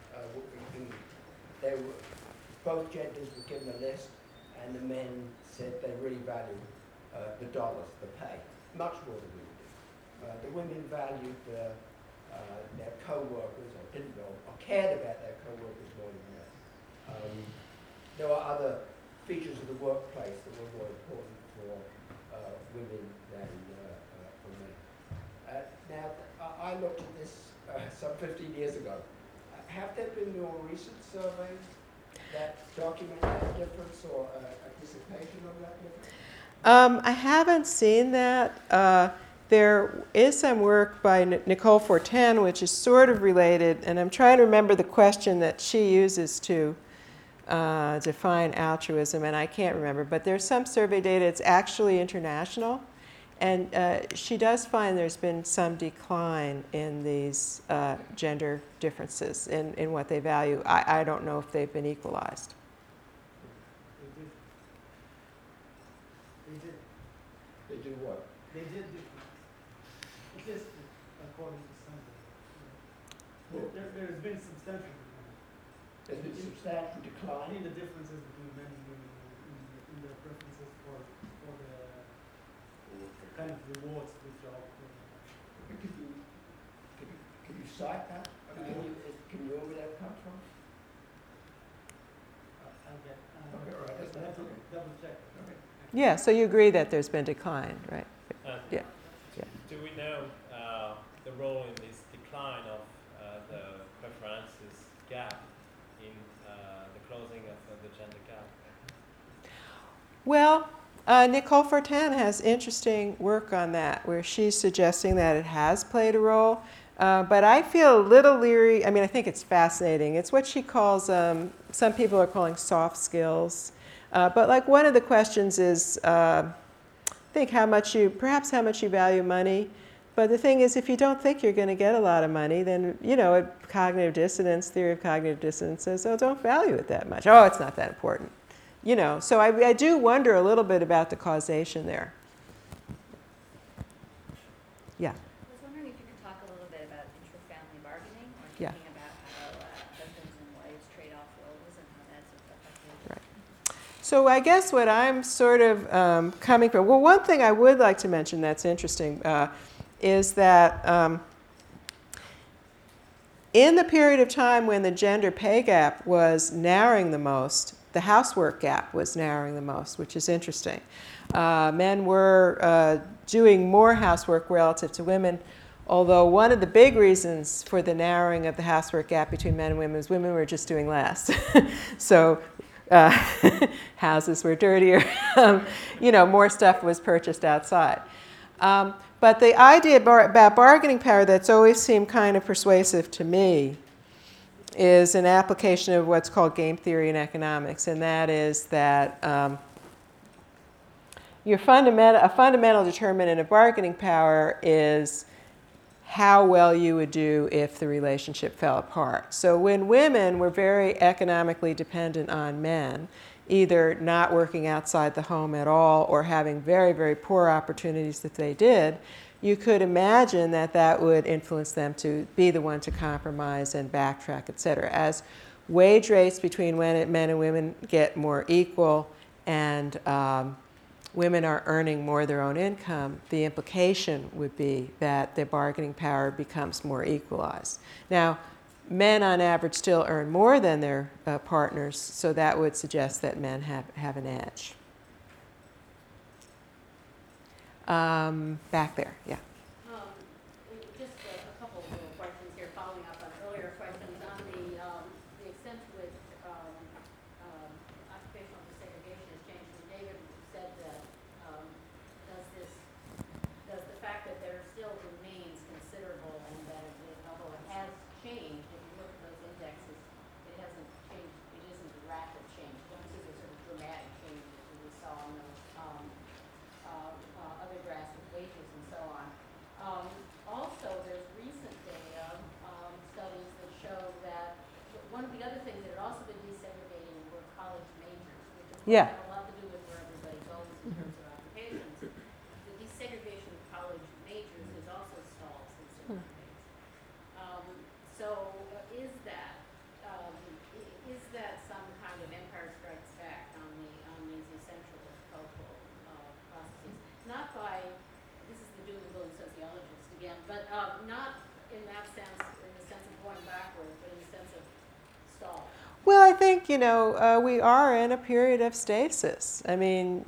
Both genders were given a list, and the men said they really value the dollars, the pay, much more than women did. The women valued their co-workers, or didn't know, or cared about their co-workers more than men. There were other features of the workplace that were more important for women than for men. Now, I looked at this some 15 years ago. Have there been more recent surveys that document that difference or anticipation of that difference? I haven't seen that. There is some work by Nicole Fortin, which is sort of related, and I'm trying to remember the question that she uses to define altruism, and I can't remember, but there's some survey data. It's actually international, and she does find there's been some decline in these gender differences in what they value. I don't know if they've been equalized. They do what? They did different. It's just according to something. There's been substantial decline. There's been substantial decline in the differences between men and women in their preferences for the kind of rewards the job. Can you cite that? Can you know where that comes from? I'll get, Okay, all right, that's I have to okay. double check. Okay. Yeah, so you agree that there's been decline, right? Yeah. Do we know the role in this decline of the preferences gap in the closing of the gender gap? Well, Nicole Fortin has interesting work on that, where she's suggesting that it has played a role. But I feel a little leery. I mean, I think it's fascinating. It's what she calls, some people are calling soft skills. But like one of the questions is, think perhaps how much you value money. But the thing is, if you don't think you're going to get a lot of money, then, cognitive dissonance, theory of cognitive dissonance says, oh, don't value it that much. Oh, it's not that important. So I do wonder a little bit about the causation there. Yeah. I was wondering if you could talk a little bit about intra-family bargaining, or Yeah. thinking about how husbands and wives trade off roles and how that's affected. Right. So I guess what I'm sort of coming from, well, one thing I would like to mention that's interesting is that in the period of time when the gender pay gap was narrowing the most, the housework gap was narrowing the most, which is interesting. Men were doing more housework relative to women, although one of the big reasons for the narrowing of the housework gap between men and women is women were just doing less. So houses were dirtier, more stuff was purchased outside. But the idea about bargaining power that's always seemed kind of persuasive to me is an application of what's called game theory in economics, and that is that a fundamental determinant of bargaining power is how well you would do if the relationship fell apart. So when women were very economically dependent on men, either not working outside the home at all or having very, very poor opportunities if they did, you could imagine that that would influence them to be the one to compromise and backtrack, et cetera. As wage rates between men and women get more equal and women are earning more of their own income, the implication would be that their bargaining power becomes more equalized. Now, men on average still earn more than their partners, so that would suggest that men have an edge. Back there, yeah. Just a couple of little questions here, following up on earlier questions on the extent to which occupational desegregation has changed. And David said that does the fact that there still remains considerable and that although it has changed, if you look at those indexes, it hasn't changed. It isn't a rapid change. You don't see the sort of dramatic changes that we saw in those other graphs with wages and so on. Also, there's recent data, studies that show that one of the other things that had also been desegregating were college majors, which of course have a lot to do with where everybody goes in terms of occupations. The desegregation of college majors has also stalled in certain ways. Is that some kind of Empire Strikes Back on these essential cultural processes? Not by, this is the doom and gloom sociologist again, but not in that sense, in the sense of going backwards, but in the sense of stall. Well, I think, we are in a period of stasis. I mean,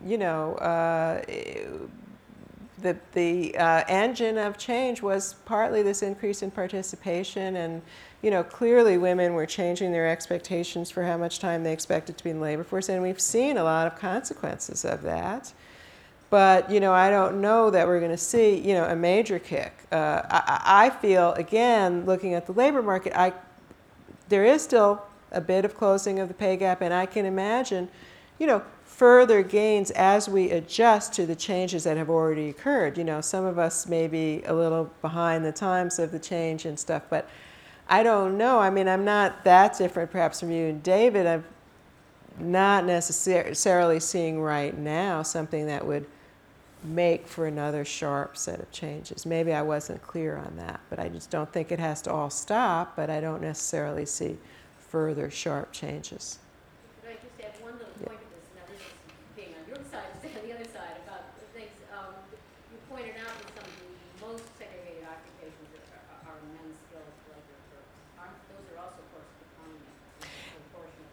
the engine of change was partly this increase in participation, and clearly women were changing their expectations for how much time they expected to be in the labor force, and we've seen a lot of consequences of that. But I don't know that we're going to see a major kick. I feel, again, looking at the labor market, there is still a bit of closing of the pay gap, and I can imagine further gains as we adjust to the changes that have already occurred. Some of us may be a little behind the times of the change and stuff, but I don't know. I mean, I'm not that different perhaps from you and David. I'm not necessarily seeing right now something that would make for another sharp set of changes. Maybe I wasn't clear on that, but I just don't think it has to all stop, but I don't necessarily see further sharp changes. Could I just add one little point to this? Now, this is being on your side instead of the other side about the things you pointed out in some of the most segregated occupations.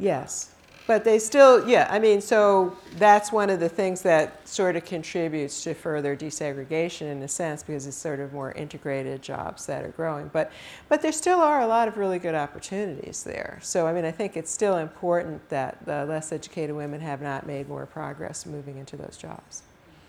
Yes. But they still, yeah, I mean, so that's one of the things that sort of contributes to further desegregation in a sense, because it's sort of more integrated jobs that are growing. But there still are a lot of really good opportunities there. So, I mean, I think it's still important that the less educated women have not made more progress moving into those jobs.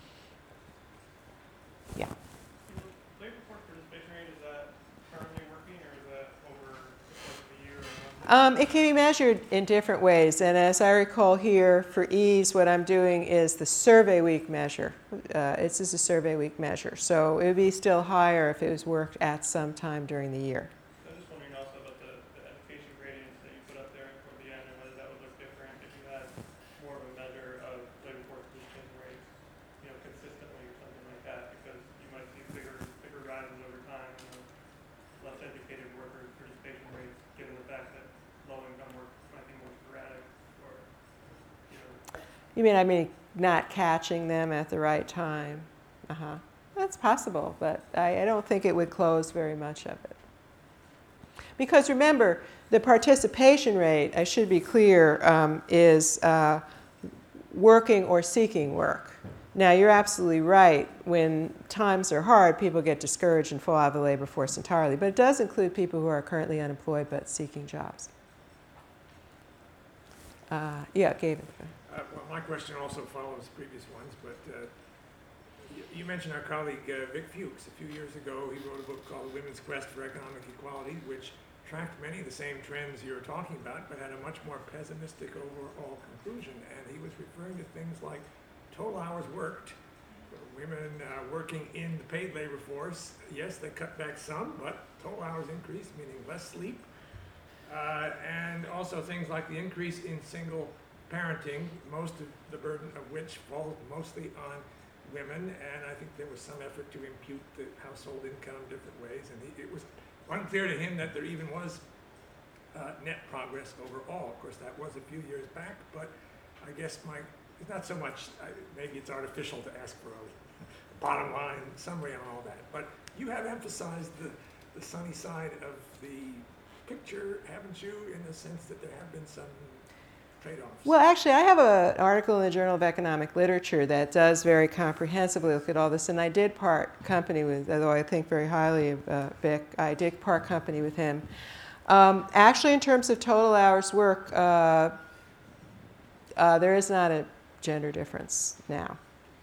Yeah. Labor force participation rate, is that currently working, or is that over the course of the year? It can be measured in different ways, and as I recall here, for ease, what I'm doing is the survey week measure. This is a survey week measure, so it would be still higher if it was worked at some time during the year. So I'm just wondering also about the education gradients that you put up there toward the end, and whether that would look different if you had more of a measure of labor force participation rates, consistently or something like that, because you might see bigger rises over time in the less educated workers' participation rates, given the fact that low-income work might be more sporadic, or, You mean, not catching them at the right time? That's possible, but I don't think it would close very much of it. Because remember, the participation rate, I should be clear, is working or seeking work. Now, you're absolutely right. When times are hard, people get discouraged and fall out of the labor force entirely. But it does include people who are currently unemployed but seeking jobs. Yeah, Gavin. Well, my question also follows previous ones, but you mentioned our colleague Vic Fuchs. A few years ago, he wrote a book called Women's Quest for Economic Equality, which tracked many of the same trends you're talking about, but had a much more pessimistic overall conclusion. And he was referring to things like total hours worked, women working in the paid labor force. Yes, they cut back some, but total hours increased, meaning less sleep. And also things like the increase in single parenting, most of the burden of which falls mostly on women, and I think there was some effort to impute the household income different ways, and it was unclear to him that there even was net progress overall. Of course, that was a few years back, but I guess it's not so much, maybe it's artificial to ask for a bottom line summary on all that, but you have emphasized the sunny side of the picture, haven't you, in the sense that there have been some trade-offs? Well, actually, I have an article in the Journal of Economic Literature that does very comprehensively look at all this, and I did part company with, although I think very highly of Vic, I did part company with him. Actually, in terms of total hours work, there is not a gender difference now.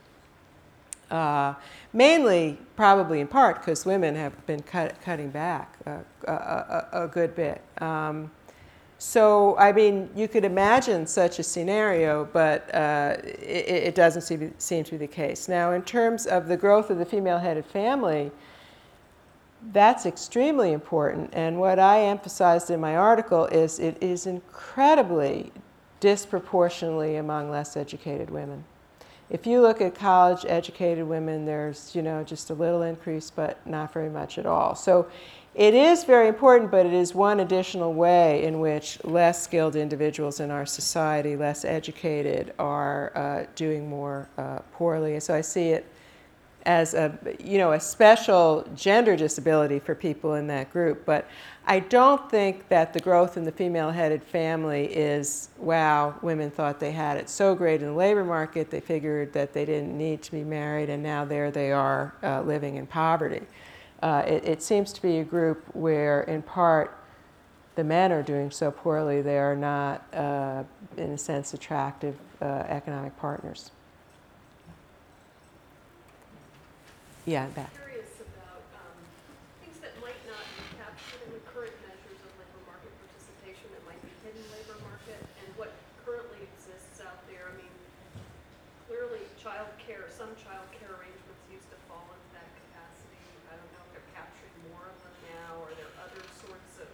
Mainly, probably in part, because women have been cutting back a good bit. So, I mean, you could imagine such a scenario, but it doesn't seem to be the case. Now, in terms of the growth of the female-headed family, that's extremely important. And what I emphasized in my article is it is incredibly disproportionately among less educated women. If you look at college-educated women, there's, just a little increase, but not very much at all. So it is very important, but it is one additional way in which less skilled individuals in our society, less educated, are doing more poorly. So I see it as a special gender disability for people in that group. But I don't think that the growth in the female-headed family is, wow, women thought they had it so great in the labor market, they figured that they didn't need to be married, and now there they are living in poverty. It seems to be a group where, in part, the men are doing so poorly they are not, in a sense, attractive economic partners. Yeah, Beth. Curious about things that might not be captured in the current measures of labor market participation that might be hidden labor market, and what currently exists out there. I mean, clearly some child care arrangements used to fall into that capacity. I don't know if they're capturing more of them now, or there are other sorts of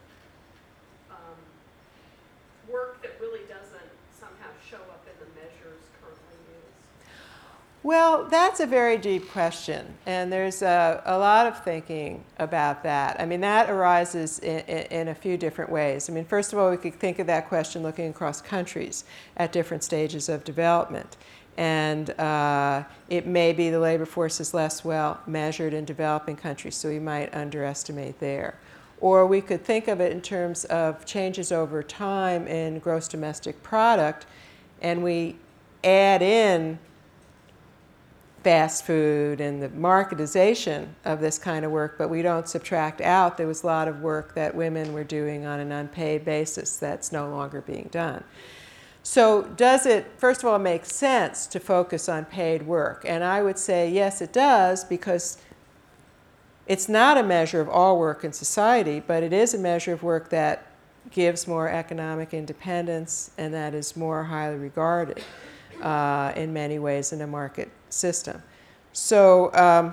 work that really doesn't somehow show up in the measures currently used. Well, that's a very deep question, and there's a lot of thinking about that. I mean, that arises in a few different ways. I mean, first of all, we could think of that question looking across countries at different stages of development. And it may be the labor force is less well measured in developing countries, so we might underestimate there. Or we could think of it in terms of changes over time in gross domestic product, and we add in fast food and the marketization of this kind of work, but we don't subtract out. There was a lot of work that women were doing on an unpaid basis that's no longer being done. So does it, first of all, make sense to focus on paid work? And I would say yes, it does, because it's not a measure of all work in society, but it is a measure of work that gives more economic independence and that is more highly regarded in many ways in a market system. So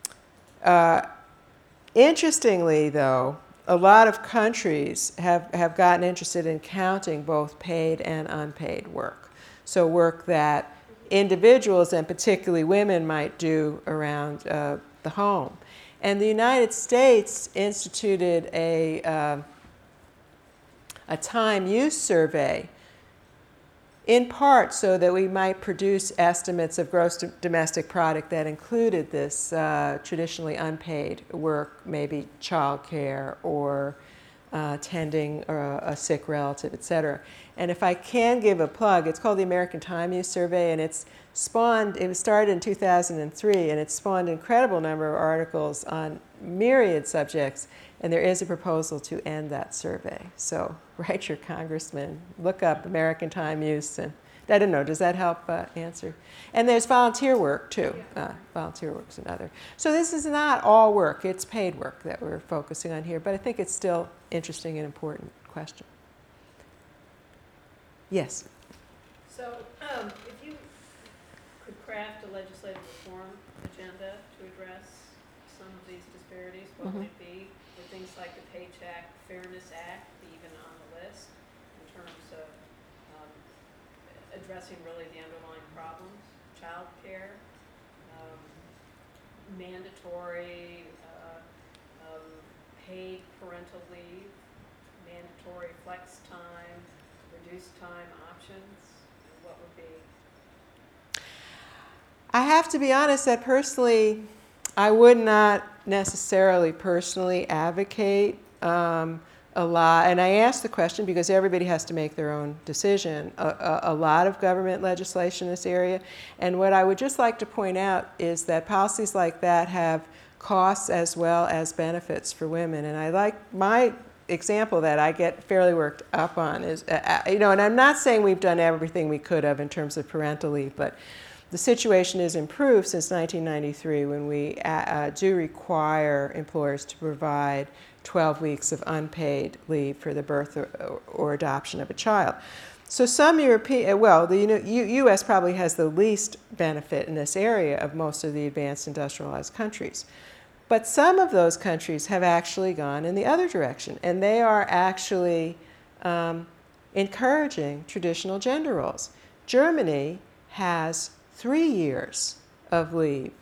interestingly, though, a lot of countries have gotten interested in counting both paid and unpaid work. So work that individuals, and particularly women, might do around the home. And the United States instituted a time use survey, in part so that we might produce estimates of gross domestic product that included this traditionally unpaid work, maybe childcare or tending a sick relative, et cetera. And if I can give a plug, it's called the American Time Use Survey, and it was started in 2003, and it spawned an incredible number of articles on myriad subjects, and there is a proposal to end that survey. So write your congressman, look up American Time Use, and I don't know, does that help answer? And there's volunteer work too. Volunteer work's another. So this is not all work, it's paid work that we're focusing on here, but I think it's still interesting and important question. Yes? So, if you could craft a legislative reform agenda to address some of these disparities, what would it be? Would things like the Paycheck Fairness Act be even on the list in terms of addressing really the underlying problems? Child care, mandatory paid parental leave, mandatory flex time, reduced time options, what would be? I have to be honest that personally, I would not necessarily personally advocate a lot, and I ask the question because everybody has to make their own decision, a lot of government legislation in this area. And what I would just like to point out is that policies like that have costs as well as benefits for women. And I like my example that I get fairly worked up on is, and I'm not saying we've done everything we could have in terms of parental leave, but the situation has improved since 1993 when we do require employers to provide 12 weeks of unpaid leave for the birth or adoption of a child. So some European, well, the U.S. probably has the least benefit in this area of most of the advanced industrialized countries. But some of those countries have actually gone in the other direction, and they are actually encouraging traditional gender roles. Germany has 3 years of leave.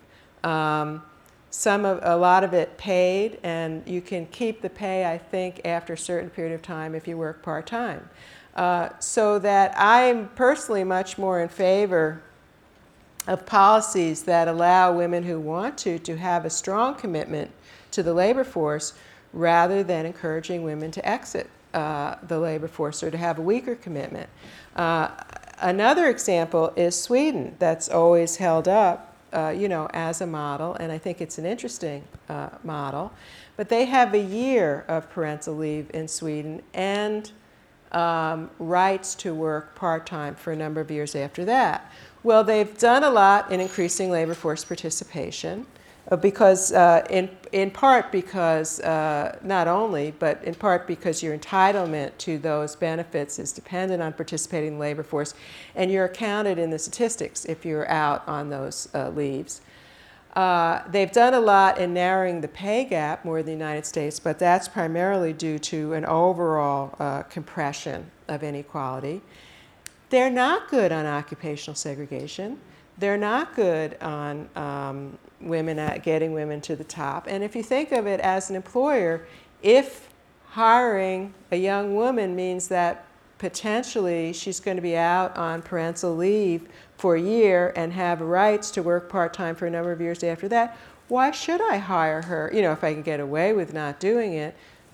A lot of it paid, and you can keep the pay, I think, after a certain period of time if you work part-time. So that I'm personally much more in favor of policies that allow women who want to have a strong commitment to the labor force rather than encouraging women to exit the labor force or to have a weaker commitment. Another example is Sweden, that's always held up as a model, and I think it's an interesting model. But they have a year of parental leave in Sweden and rights to work part-time for a number of years after that. Well, they've done a lot in increasing labor force participation because, in part because, not only, but in part because your entitlement to those benefits is dependent on participating in the labor force, and you're counted in the statistics if you're out on those leaves. They've done a lot in narrowing the pay gap more than the United States, but that's primarily due to an overall compression of inequality. They're not good on occupational segregation. They're not good on getting women to the top. And if you think of it as an employer, if hiring a young woman means that potentially she's going to be out on parental leave for a year and have rights to work part-time for a number of years after that, why should I hire her? If I can get away with not doing it,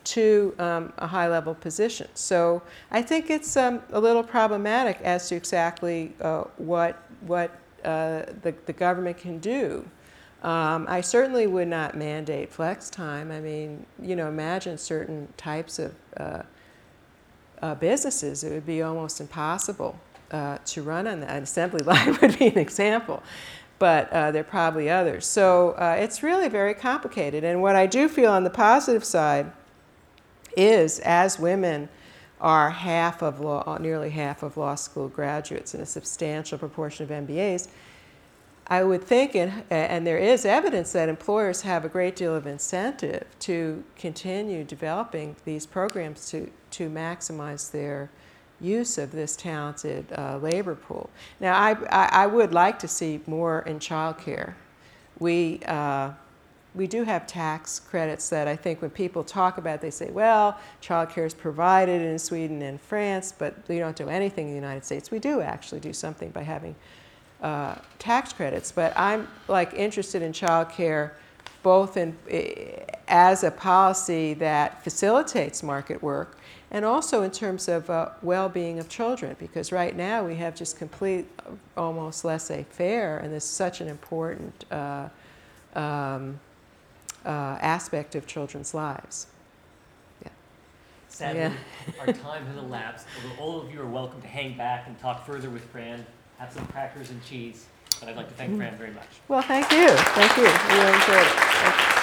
to a high-level position. So I think it's a little problematic as to exactly what the government can do. I certainly would not mandate flex time. I mean, imagine certain types of businesses. It would be almost impossible to run on that. An assembly line would be an example, but there are probably others. So it's really very complicated. And what I do feel on the positive side is, as women are nearly half of law school graduates and a substantial proportion of MBAs, I would think, and there is evidence that employers have a great deal of incentive to continue developing these programs to maximize their use of this talented labor pool. Now, I would like to see more in childcare. We do have tax credits that I think when people talk about it, they say, well, childcare is provided in Sweden and France, but we don't do anything in the United States. We do actually do something by having tax credits, but I'm interested in childcare both as a policy that facilitates market work and also in terms of well-being of children, because right now we have just complete, almost laissez-faire, and this is such an important aspect of children's lives. Yeah. Sadly, Yeah. our time has elapsed. Although all of you are welcome to hang back and talk further with Fran, have some crackers and cheese. But I'd like to thank Fran very much. Well, thank you. Thank you. I really enjoyed it. Thank you.